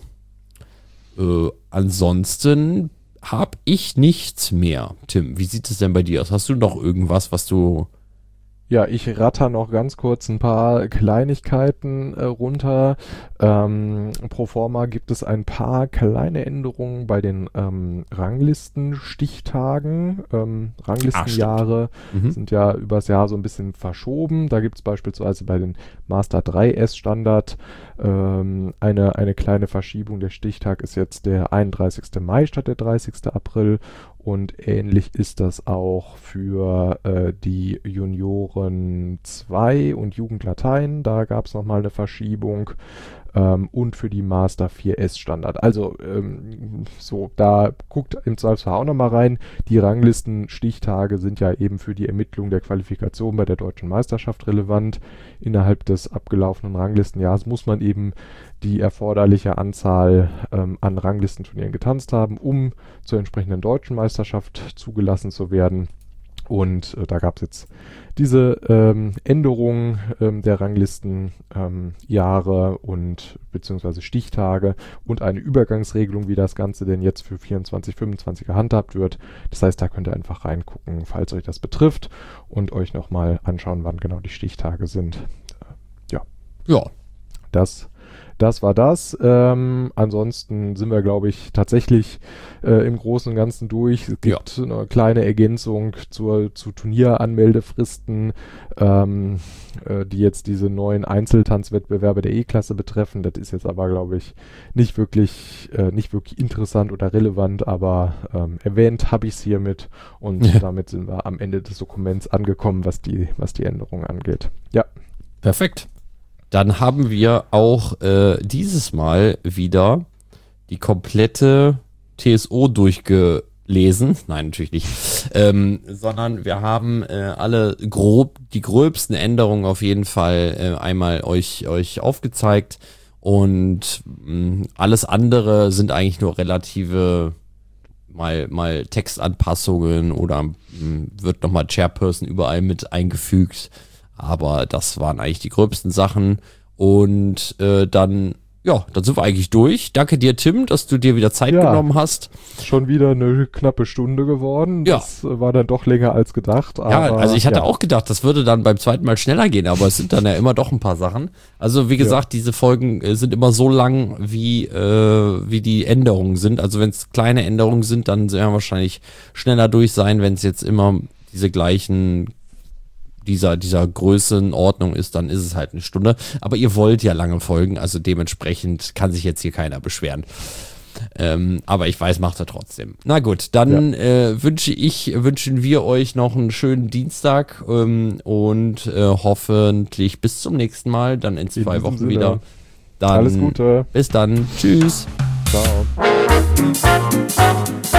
Ansonsten habe ich nichts mehr. Tim, wie sieht es denn bei dir aus? Hast du noch irgendwas, was du... Ja, ich ratter noch ganz kurz ein paar Kleinigkeiten runter. Pro forma gibt es ein paar kleine Änderungen bei den Ranglistenstichtagen. Ranglistenjahre sind ja übers Jahr so ein bisschen verschoben. Da gibt es beispielsweise bei den Master 3S Standard eine kleine Verschiebung. Der Stichtag ist jetzt der 31. Mai statt der 30. April. Und ähnlich ist das auch für die Junioren 2 und Jugendlatein. Da gab es nochmal eine Verschiebung. Und für die Master 4S Standard. Also so, da guckt im Zweifelsfall auch nochmal rein. Die Ranglistenstichtage sind ja eben für die Ermittlung der Qualifikation bei der Deutschen Meisterschaft relevant. Innerhalb des abgelaufenen Ranglistenjahres muss man eben die erforderliche Anzahl an Ranglistenturnieren getanzt haben, um zur entsprechenden Deutschen Meisterschaft zugelassen zu werden. Und da gab es jetzt diese Änderung der Ranglistenjahre und beziehungsweise Stichtage und eine Übergangsregelung, wie das Ganze denn jetzt für 24, 25 gehandhabt wird. Das heißt, da könnt ihr einfach reingucken, falls euch das betrifft, und euch nochmal anschauen, wann genau die Stichtage sind. Ja. Ja. Das Das war das. Ansonsten sind wir, glaube ich, tatsächlich im Großen und Ganzen durch. Es gibt eine kleine Ergänzung zu Turnieranmeldefristen, die jetzt diese neuen Einzeltanzwettbewerbe der E-Klasse betreffen. Das ist jetzt aber, glaube ich, nicht wirklich interessant oder relevant, aber erwähnt habe ich es hiermit und damit sind wir am Ende des Dokuments angekommen, was die Änderungen angeht. Ja. Perfekt. Dann haben wir auch dieses Mal wieder die komplette TSO durchgelesen. Nein, natürlich nicht. Sondern wir haben die gröbsten Änderungen auf jeden Fall einmal euch aufgezeigt. Und alles andere sind eigentlich nur relative mal Textanpassungen oder wird nochmal Chairperson überall mit eingefügt. Aber das waren eigentlich die gröbsten Sachen. Und dann sind wir eigentlich durch. Danke dir, Tim, dass du dir wieder Zeit genommen hast. Schon wieder eine knappe Stunde geworden. Ja. Das war dann doch länger als gedacht. Aber, ja, also ich hatte auch gedacht, das würde dann beim zweiten Mal schneller gehen, aber es sind dann ja immer doch ein paar Sachen. Also wie gesagt, diese Folgen sind immer so lang, wie die Änderungen sind. Also wenn es kleine Änderungen sind, dann werden wir wahrscheinlich schneller durch sein. Wenn es jetzt immer diese gleichen dieser Größenordnung ist, dann ist es halt eine Stunde. Aber ihr wollt ja lange Folgen, also dementsprechend kann sich jetzt hier keiner beschweren. Aber ich weiß, macht er trotzdem. Na gut, dann wünschen wir euch noch einen schönen Dienstag und hoffentlich bis zum nächsten Mal, dann in 2 Wochen wieder. Dann, alles Gute. Bis dann. Tschüss. Ciao.